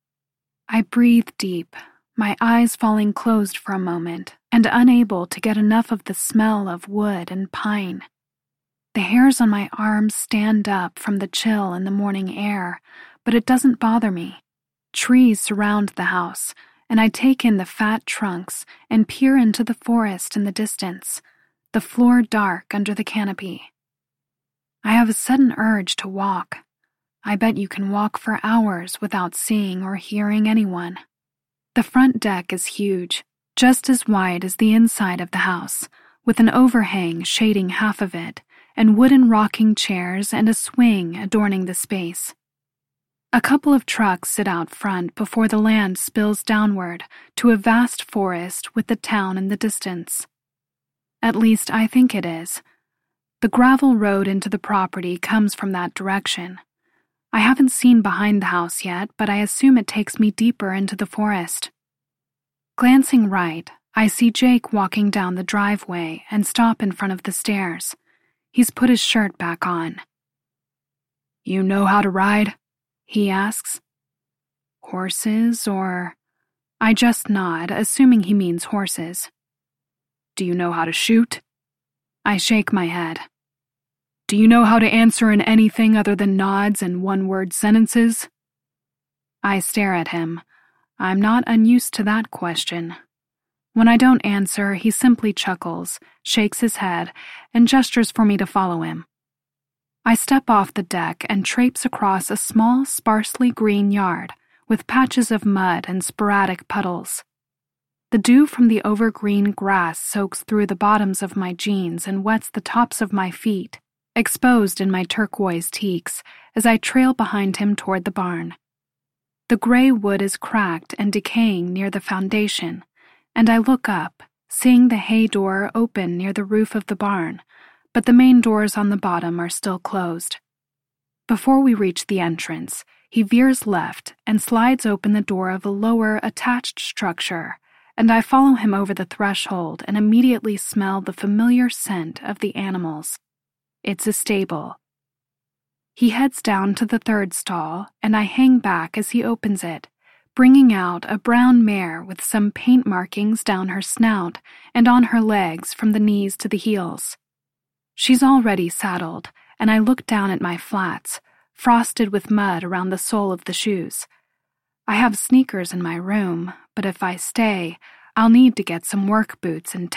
I breathe deep, my eyes falling closed for a moment and unable to get enough of the smell of wood and pine. The hairs on my arms stand up from the chill in the morning air, but it doesn't bother me. Trees surround the house, and I take in the fat trunks and peer into the forest in the distance, the floor dark under the canopy. I have a sudden urge to walk. I bet you can walk for hours without seeing or hearing anyone. The front deck is huge, just as wide as the inside of the house, with an overhang shading half of it, and wooden rocking chairs and a swing adorning the space. A couple of trucks sit out front before the land spills downward to a vast forest with the town in the distance. At least I think it is. The gravel road into the property comes from that direction. I haven't seen behind the house yet, but I assume it takes me deeper into the forest. Glancing right, I see Jake walking down the driveway and stop in front of the stairs. He's put his shirt back on. "You know how to ride?" he asks. "Horses or—" I just nod, assuming he means horses. "Do you know how to shoot?" I shake my head. "Do you know how to answer in anything other than nods and one-word sentences?" I stare at him. I'm not unused to that question. When I don't answer, he simply chuckles, shakes his head, and gestures for me to follow him. I step off the deck and traipse across a small, sparsely green yard with patches of mud and sporadic puddles. The dew from the over-green grass soaks through the bottoms of my jeans and wets the tops of my feet, exposed in my turquoise teaks, as I trail behind him toward the barn. The gray wood is cracked and decaying near the foundation, and I look up, seeing the hay door open near the roof of the barn, but the main doors on the bottom are still closed. Before we reach the entrance, he veers left and slides open the door of a lower, attached structure, and I follow him over the threshold and immediately smell the familiar scent of the animals. It's a stable. He heads down to the third stall, and I hang back as he opens it, bringing out a brown mare with some paint markings down her snout and on her legs from the knees to the heels. She's already saddled, and I look down at my flats, frosted with mud around the sole of the shoes. I have sneakers in my room, but if I stay, I'll need to get some work boots and